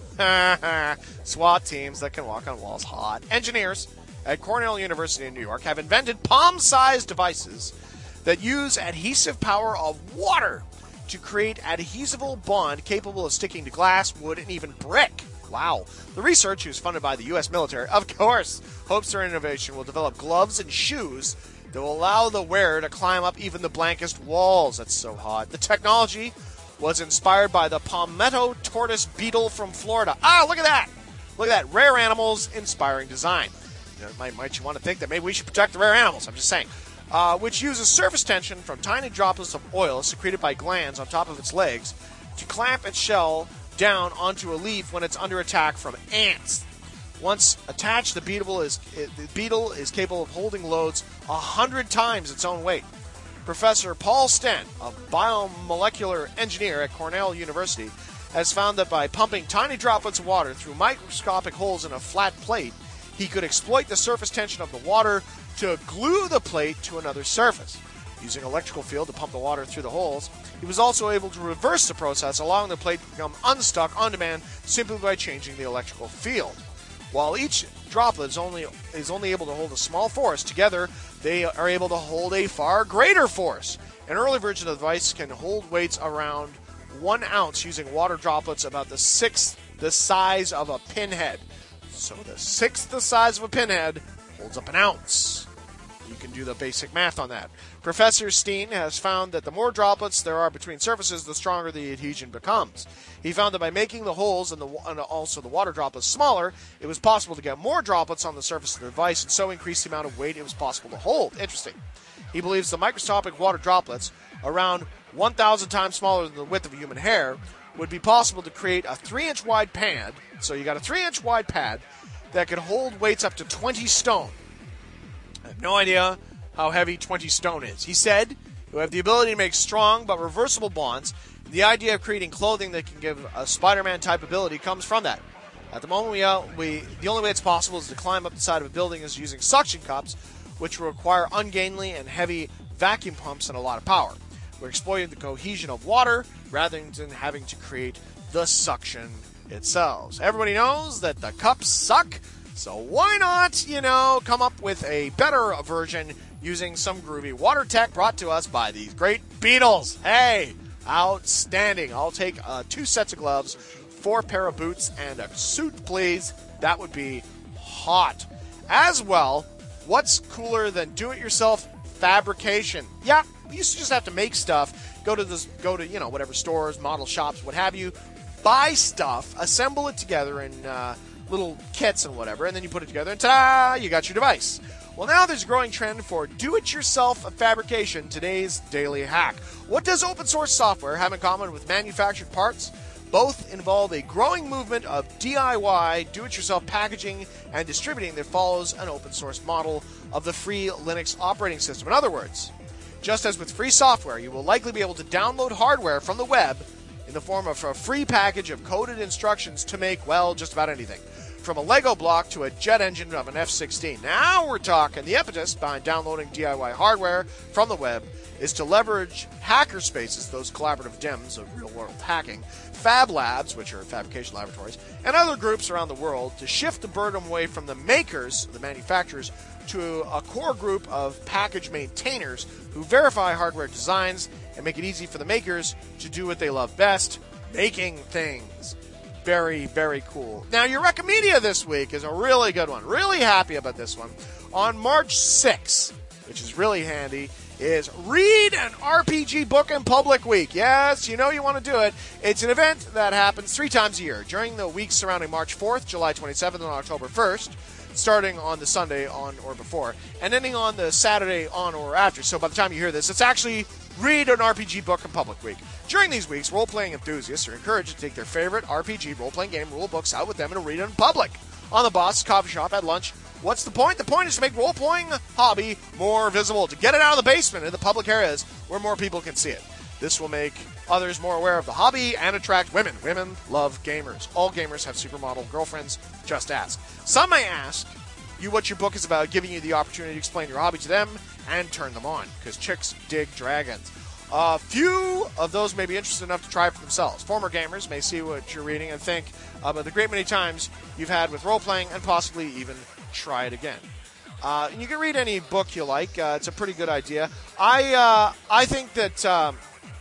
SWAT teams that can walk on walls. Hot. Engineers at Cornell University in New York have invented palm-sized devices that use adhesive power of water to create adhesible bond capable of sticking to glass, wood, and even brick. Wow. The research, who's funded by the U S military, of course, hopes their innovation will develop gloves and shoes that will allow the wearer to climb up even the blankest walls. That's so hot. The technology was inspired by the palmetto tortoise beetle from Florida. Ah, look at that. Look at that. Rare animals, inspiring design. You know, might, might you want to think that maybe we should protect the rare animals. I'm just saying. Uh, which uses surface tension from tiny droplets of oil secreted by glands on top of its legs to clamp its shell down onto a leaf when it's under attack from ants. Once attached, the beetle is the beetle is capable of holding loads a hundred times its own weight. Professor Paul Stent, a biomolecular engineer at Cornell University, has found that by pumping tiny droplets of water through microscopic holes in a flat plate, he could exploit the surface tension of the water to glue the plate to another surface. Using an electrical field to pump the water through the holes, he was also able to reverse the process, allowing the plate to become unstuck on demand simply by changing the electrical field. While each droplet is only is only able to hold a small force, together they are able to hold a far greater force. An early version of the device can hold weights around one ounce using water droplets about the sixth the size of a pinhead. So the sixth the size of a pinhead holds up an ounce. You can do the basic math on that. Professor Steen has found that the more droplets there are between surfaces, the stronger the adhesion becomes. He found that by making the holes and, the, and also the water droplets smaller, it was possible to get more droplets on the surface of the device and so increase the amount of weight it was possible to hold. Interesting. He believes the microscopic water droplets, around one thousand times smaller than the width of a human hair, would be possible to create a three inch wide pad. So you got a three inch wide pad that could hold weights up to twenty stone. I have no idea how heavy twenty stone is. He said, you have the ability to make strong but reversible bonds. The idea of creating clothing that can give a Spider-Man type ability comes from that. At the moment, we, uh, we the only way it's possible is to climb up the side of a building is using suction cups, which require ungainly and heavy vacuum pumps and a lot of power. We're exploiting the cohesion of water rather than having to create the suction itself. Everybody knows that the cups suck, so why not, you know, come up with a better version using some groovy water tech brought to us by these great Beatles. Hey, outstanding. I'll take uh, two sets of gloves, four pair of boots, and a suit, please. That would be hot. As well, what's cooler than do-it-yourself fabrication? Yeah, we used to just have to make stuff, go to this, go to, you know, whatever stores, model shops, what have you, buy stuff, assemble it together in uh, little kits and whatever, and then you put it together, and ta-da, you got your device. Well, now there's a growing trend for do-it-yourself fabrication, today's daily hack. What does open source software have in common with manufactured parts? Both involve a growing movement of D I Y, do-it-yourself packaging and distributing that follows an open source model of the free Linux operating system. In other words, just as with free software, you will likely be able to download hardware from the web in the form of a free package of coded instructions to make, well, just about anything. From a Lego block to a jet engine of an F sixteen. Now we're talking. The impetus behind downloading D I Y hardware from the web is to leverage hacker spaces, those collaborative D E Ms of real-world hacking, Fab Labs, which are fabrication laboratories, and other groups around the world to shift the burden away from the makers, the manufacturers, to a core group of package maintainers who verify hardware designs and make it easy for the makers to do what they love best, making things. Very, very cool. Now, your Recomedia this week is a really good one. Really happy about this one. On March sixth, which is really handy, is Read an R P G Book in Public Week. Yes, you know you want to do it. It's an event that happens three times a year. During the weeks surrounding March fourth, July twenty-seventh, and October first, starting on the Sunday on or before, and ending on the Saturday on or after. So by the time you hear this, it's actually Read an R P G Book in Public Week. During these weeks, role-playing enthusiasts are encouraged to take their favorite R P G role-playing game rule books out with them and read it in public. On the bus, coffee shop, at lunch. What's the point? The point is to make role-playing hobby more visible, to get it out of the basement into public areas where more people can see it. This will make others more aware of the hobby and attract women. Women love gamers. All gamers have supermodel girlfriends. Just ask. Some may ask you what your book is about, giving you the opportunity to explain your hobby to them and turn them on, because chicks dig dragons. A uh, few of those may be interested enough to try it for themselves. Former gamers may see what you're reading and think about the great many times you've had with role-playing and possibly even try it again. Uh, and you can read any book you like. Uh, it's a pretty good idea. I uh, I think that um,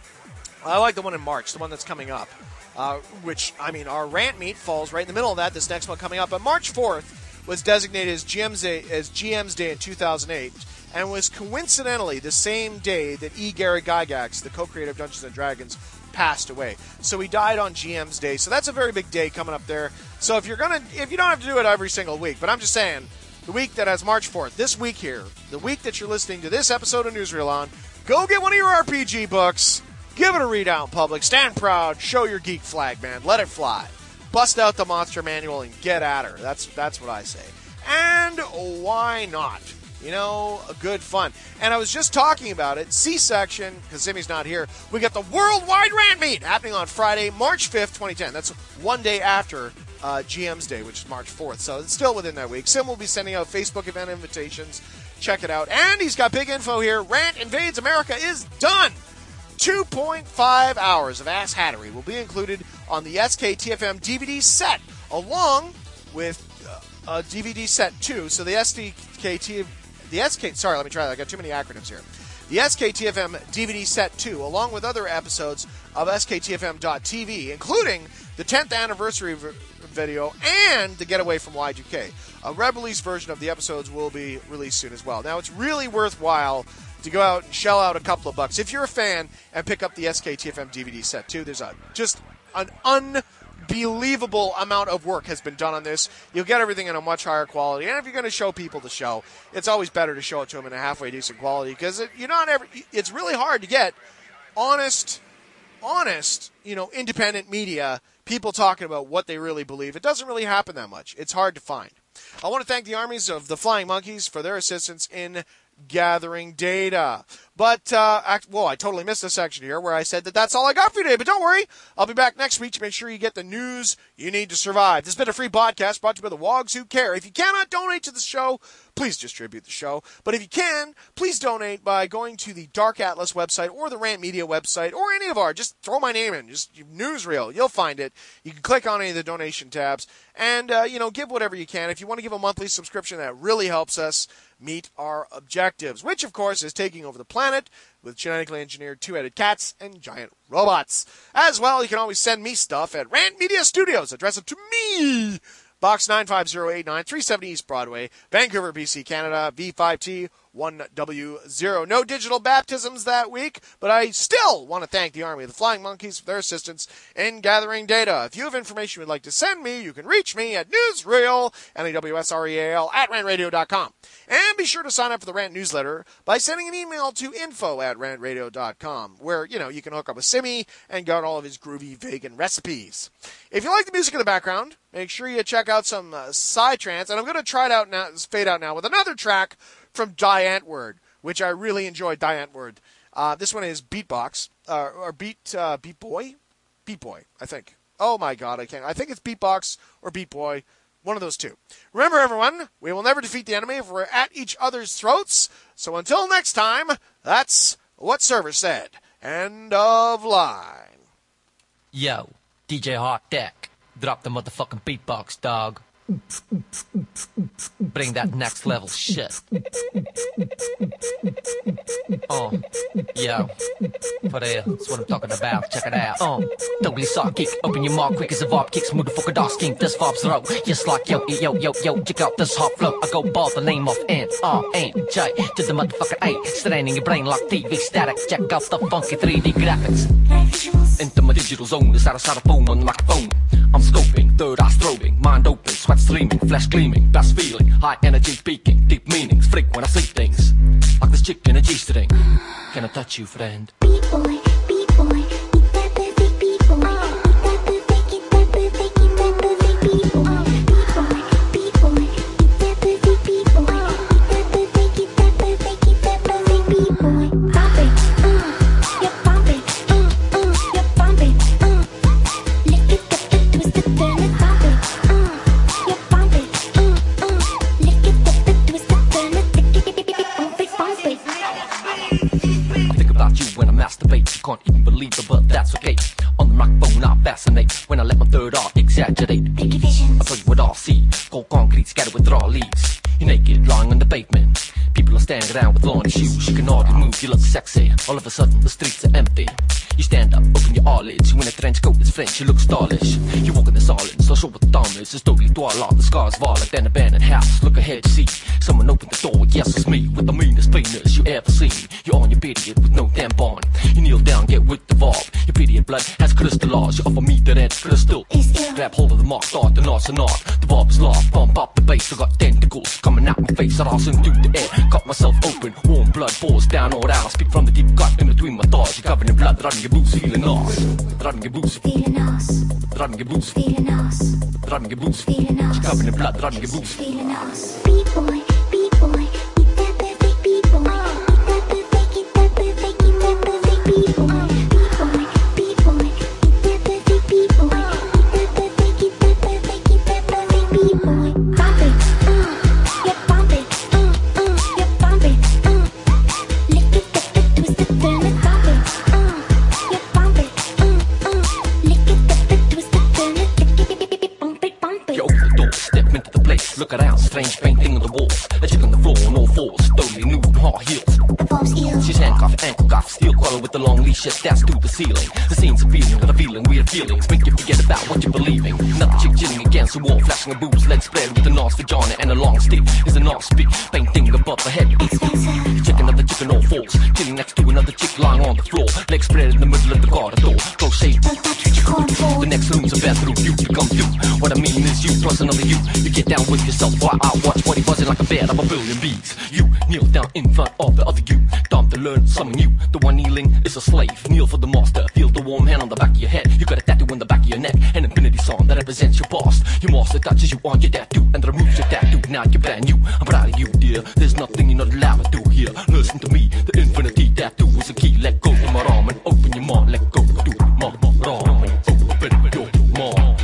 I like the one in March, the one that's coming up, uh, which, I mean, our rant meet falls right in the middle of that, this next one coming up. But March fourth was designated as G M's Day, as G M's Day in two thousand eight, and was coincidentally the same day that E. Gary Gygax, the co-creator of Dungeons and Dragons, passed away. So he died on G M's Day. So that's a very big day coming up there. So if you're gonna, if you don't have to do it every single week, but I'm just saying, the week that has March fourth, this week here, the week that you're listening to this episode of Newsreel on, go get one of your R P G books, give it a read out in public, stand proud, show your geek flag, man, let it fly. Bust out the monster manual and get at her. That's that's what I say. And why not? You know, a good fun. And I was just talking about it, C-Section, because Zimmy's not here, we got the Worldwide Rant Meet happening on Friday, March fifth, twenty ten. That's one day after uh, G M's Day, which is March fourth. So it's still within that week. Sim will be sending out Facebook event invitations. Check it out. And he's got big info here. Rant Invades America is done. two point five hours of ass hattery will be included on the S K T F M D V D set, along with uh, a D V D set two. So the S K T, the S K, sorry, let me try that. I got too many acronyms here. The S K T F M D V D set two, along with other episodes of S K T F M dot T V, including the tenth anniversary v- video and the Getaway from Y two K. A web-release version of the episodes will be released soon as well. Now, it's really worthwhile to go out and shell out a couple of bucks if you're a fan and pick up the S K T F M D V D set two. There's a just an unbelievable amount of work has been done on this. You'll get everything in a much higher quality, and if you're going to show people the show, it's always better to show it to them in a halfway decent quality, because it, you're not ever. It's really hard to get honest, honest, you know, independent media, people talking about what they really believe. It doesn't really happen that much. It's hard to find. I want to thank the armies of the Flying Monkeys for their assistance in gathering data. But, uh, act, whoa, I totally missed a section here where I said that that's all I got for you today. But don't worry, I'll be back next week to make sure you get the news you need to survive. This has been a free podcast brought to you by the Wogs Who Care. If you cannot donate to the show, please distribute the show. But if you can, please donate by going to the Dark Atlas website or the Rant Media website or any of our, just throw my name in, just Newsreel. You'll find it. You can click on any of the donation tabs and, uh, you know, give whatever you can. If you want to give a monthly subscription, that really helps us meet our objectives, which, of course, is taking over the planet with genetically engineered two-headed cats and giant robots. As well, you can always send me stuff at Rant Media Studios. Address it to me. Box nine five zero eight nine, three seventy East Broadway, Vancouver, B C, Canada, V five T one W zero. No digital baptisms that week, but I still want to thank the Army of the Flying Monkeys for their assistance in gathering data. If you have information you'd like to send me, you can reach me at newsreel, N A W S R E A L, at rant radio dot com. And be sure to sign up for the Rant newsletter by sending an email to info at rant radio dot com, where, you know, you can hook up with Simmy and get all of his groovy vegan recipes. If you like the music in the background, make sure you check out some uh, Psytrance, and I'm going to try it out now, fade out now with another track from Die Antwoord, which I really enjoyed. Die Antwoord. Uh, this one is Beatbox, uh, or Beat uh, Beat Boy? Beat Boy, I think. Oh my God, I can't. I think it's Beatbox or Beat Boy. One of those two. Remember, everyone, we will never defeat the enemy if we're at each other's throats. So until next time, that's what Server said. End of line. Yo, D J Hot Deck. Drop the motherfucking beatbox, dog. Bring that next level shit. Oh, yo, for real, that's what I'm talking about. Check it out. Oh, totally sock kick, open your mouth quick as a vibe kicks, motherfucker dog scheme. This vibes row, just like yo, yo, yo, yo. Check out this hot flow. I go by the name of N R N J to the motherfucker A. Straining your brain like T V static. Check out the funky three D graphics. Into my digital zone, this out of phone on like a phone. I'm scoping, third eye strobing, mind open, sweat streaming, flesh gleaming, best feeling, high energy speaking, deep meanings, freak when I see things, like this chick in a G-string. Can I touch you, friend? B-boy, B-boy, eat that perfect B-boy, eat that perfect, eat that perfect, eat that perfect B-boy, B-boy, B-boy, eat that perfect B-boy, eat that perfect, eat that perfect, eat that perfect B-boy. Pop it, uh, you pop it, uh, uh, you pop it, uh, lick it up and twist it, turn it, pop it, uh, you pop it, uh, uh, lick it up and twist it, turn it, tick it, tick it, tick it, pump it, pump it. I think about you when I masturbate. You can't even believe it, but that's okay. On the microphone I fascinate when I let my third eye exaggerate. Biggie visions. I tell you what I'll see. Cold concrete scattered with raw leaves. You're naked, lying on the pavement. People are standing around with lawn shoes. You can hardly move, you look sexy. All of a sudden the streets are empty. You stand up, open your eyelids. You in a trench coat that's French, you look stylish. You walk in the silence, so show what the time is. It's totally twilight, the sky's violet, an abandoned house. Look ahead, see someone open the door. Yes, it's me, with the meanest penis you ever seen. You're on your period with no tampon. You kneel down, get with the vibe. Your period blood has crystallized. You offer me the red crystal. Grab hold of the mark, start the knot's a knot. The vibe is live, bump up the bass. I got tentacles coming out my face. I toss into the air, cut myself open. Warm blood pours down all out. I speak from the deep gut in between my thighs. You're covered in blood, running your boots, feeling nice. Running your boots, Feeling us, running your boots, feeling us, running your boots. feeling us, You're covered in blood, running your boots. feeling us. B-boy, B-boy, eat that perfect B-boy, eat that perfect, eat that perfect, eat that perfect B-boy, B-boy, B-boy, eat that perfect B-boy, eat that perfect, eat that perfect, eat that perfect B-boy. Pop it, uh, you pop it, uh, uh, you pop it, uh, lick it up and twist it, turn it, pop it, uh, you pop it, uh, uh, lick it up and twist it, turn it, tick it, tick it, tick it, pump it, pump it. You open the door, step into the place. Look around, strange painting on the walls. A chick on the floor on all fours, totally nude, high heels. Performs ill. She's handcuffed, ankle cuffed, steel collar with the long leash, that's to the ceiling. The scene's appealing, got a feeling, weird feelings, make you forget about what you're believing. Another chick chilling against the wall, flashing her boobs, legs spread with a nice vagina and a long stick. Is a nice speak, painting above her head. Expensive. Check another chick on all fours, chilling next to another chick lying on the floor, legs spread in the middle of the corridor. Close shave, Don't touch what you call for. the next room's a bathroom, you become through. What I mean is you plus another you. You get down with yourself while I watch what he buzzing like a bed of a billion bees. You kneel down in front of the other you. Time to learn something new. The one kneeling is a slave. Kneel for the master. Feel the warm hand on the back of your head. You got a tattoo on the back of your neck. An infinity song that represents your past. Your master touches you on your tattoo and removes your tattoo. Now you're brand new. I'm proud of you, dear. There's nothing you're not allowed to do here. Listen to me. The infinity tattoo is a key. Let go of my arm and open your mind. Let go of your mind. Open your mind. Open your mind.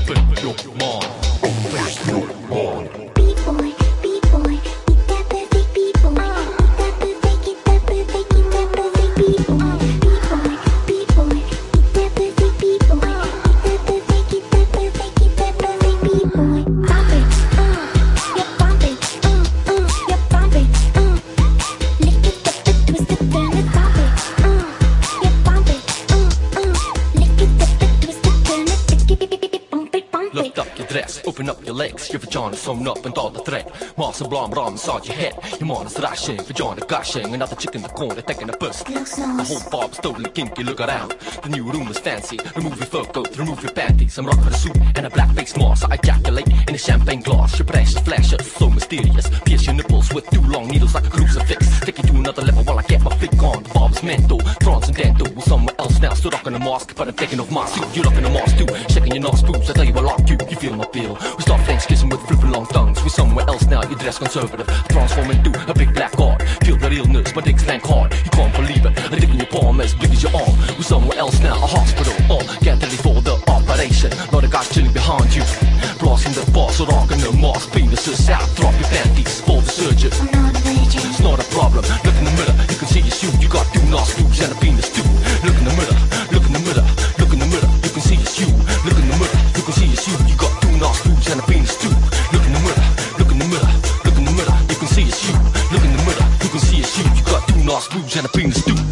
Open your mind. B-boy, B-boy, eat that perfect B-boy, eat that perfect, eat that perfect, eat that perfect B-boy, B-boy, B-boy, eat that perfect B-boy, eat that perfect, eat that perfect, eat that perfect B-boy. Pop it, uh, you pop it, uh, uh, you pop it, uh, lick it up and twist it, turn it, pop it, uh, you pop it, uh, uh, lick it up and twist it, turn it, tick it, tick it, tick it, pump it, pump it. Lift up your dress, open up your legs. Your vagina sewn up and all the thread. Mars and blonde bra massage your head. Your mind is thrashing, vagina gushing. Another chick in the corner taking a piss. Looks The nice. whole vibe's totally kinky, look around. The new room is fancy. Remove your fur coat, remove your panties. I'm rocking a suit and a black face mask. I ejaculate in a champagne glass. Your precious flashes, so mysterious. Pierce your nipples with two long needles like a crucifix. Take you to another level while I get my flick on. The vibe's mental, transcendental. We're somewhere else now, still rocking a mask. But I'm taking off my suit, you're rocking a mask too. Shaking your nose boobs, I tell you I like you. You feel my feel. We start French kissing with flipping long tongues. We're somewhere else now, you dress conservative. I transform into a big black heart. Feel the realness, my dick's blank hard. You can't believe it, a dick in your palm as big as your arm. We're somewhere else now, a hospital. Oh, get ready for the operation. Not a guy chilling behind you. Blasting the boss, so rocking the mask. Penises out, drop your panties for the surgeon. I'm not a virgin. It's not a problem. Look in the mirror, you can see your shoe. You got two nostrils and a penis too. Look in the mirror, look in the mirror, look in the mirror. You can see your shoe. Look in the mirror, you can see your shoe. You got two nostrils and a penis too. Look in the mirror, look in the mirror, look in the mirror. You can see your shoe. Look in the mirror, you can see your shoe. You got two nostrils and a penis too.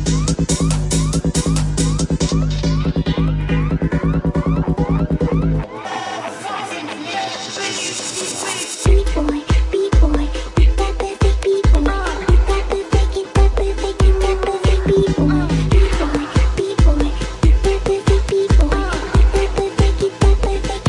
B-boy, B-boy, eat that perfect B-boy, eat that perfect, eat that perfect, eat that perfect B-boy, B-boy, B-boy, eat that perfect B-boy, eat that perfect, eat that perfect,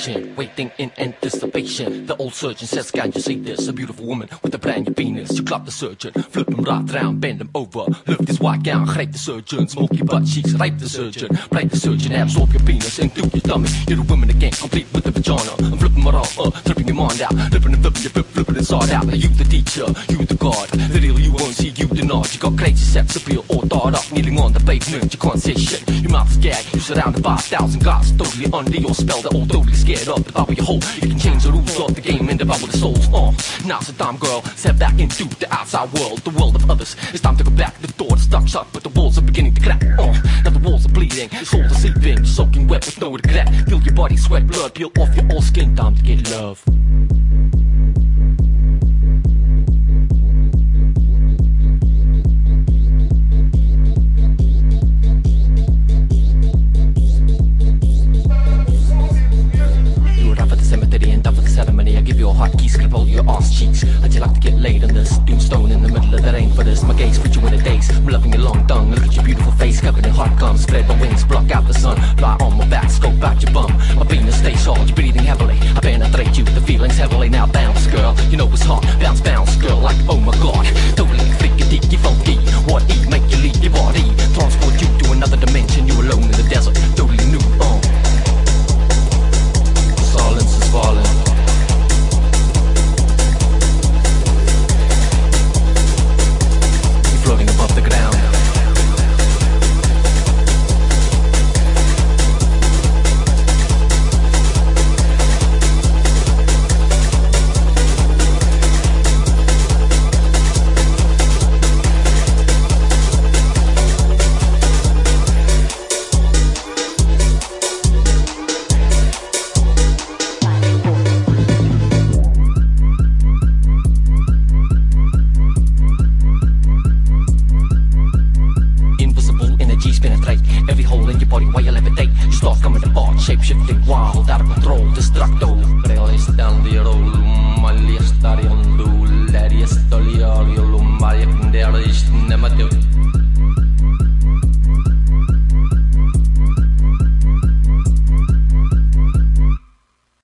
patient, waiting in anticipation. The old surgeon says, can't you see this? A beautiful woman with a brand new penis. You clap the surgeon, flip him right round, bend him over, lift his white gown, rape the surgeon, smoke your butt cheeks, rape the surgeon, break the surgeon, absorb your penis into your tummy. You're a woman again, complete with the vagina. I'm flipping it all, uh, tripping your mind out, flipping and flipping your flip, flipping inside out. You the teacher, you the god, the real you won't see, you the nod. You got crazy sex appeal, all thought up, kneeling on the pavement. You can't say shit, your mouth's gagged. You surrounded by a thousand guys, totally under your spell. They're all totally scared of the power you hold. You can change the rules of the game and devour the souls. Uh, now's the time, girl. Step back into the outside world, the world of others. It's time to go back. The door is stuck shut, but the walls are beginning to crack. Uh, now the walls are bleeding, souls are sleeping, soaking wet with no regret. Feel your body sweat, blood peel off your old skin. Time to get love. Cemetery and done for the ceremony. I give you a hot key, scrap all your ass cheeks. How'd you like to get laid on this tombstone in the middle of the rain for this? My gaze put you in the days. I'm loving your long tongue. Look at your beautiful face covered in hot gum. Spread my wings, block out the sun. Fly on my back, scope out your bum. My penis stays hard, you're breathing heavily. I penetrate you, the feelings heavily. Now bounce, girl. You know it's hot. Bounce, bounce, girl. Like oh my god. Totally freaky, deaky, funky. What eat make you leave your body? Transport you to another dimension. You alone in the desert. Totally new. Uh. Silence is falling. You're floating above the ground. Shape-shifting, wild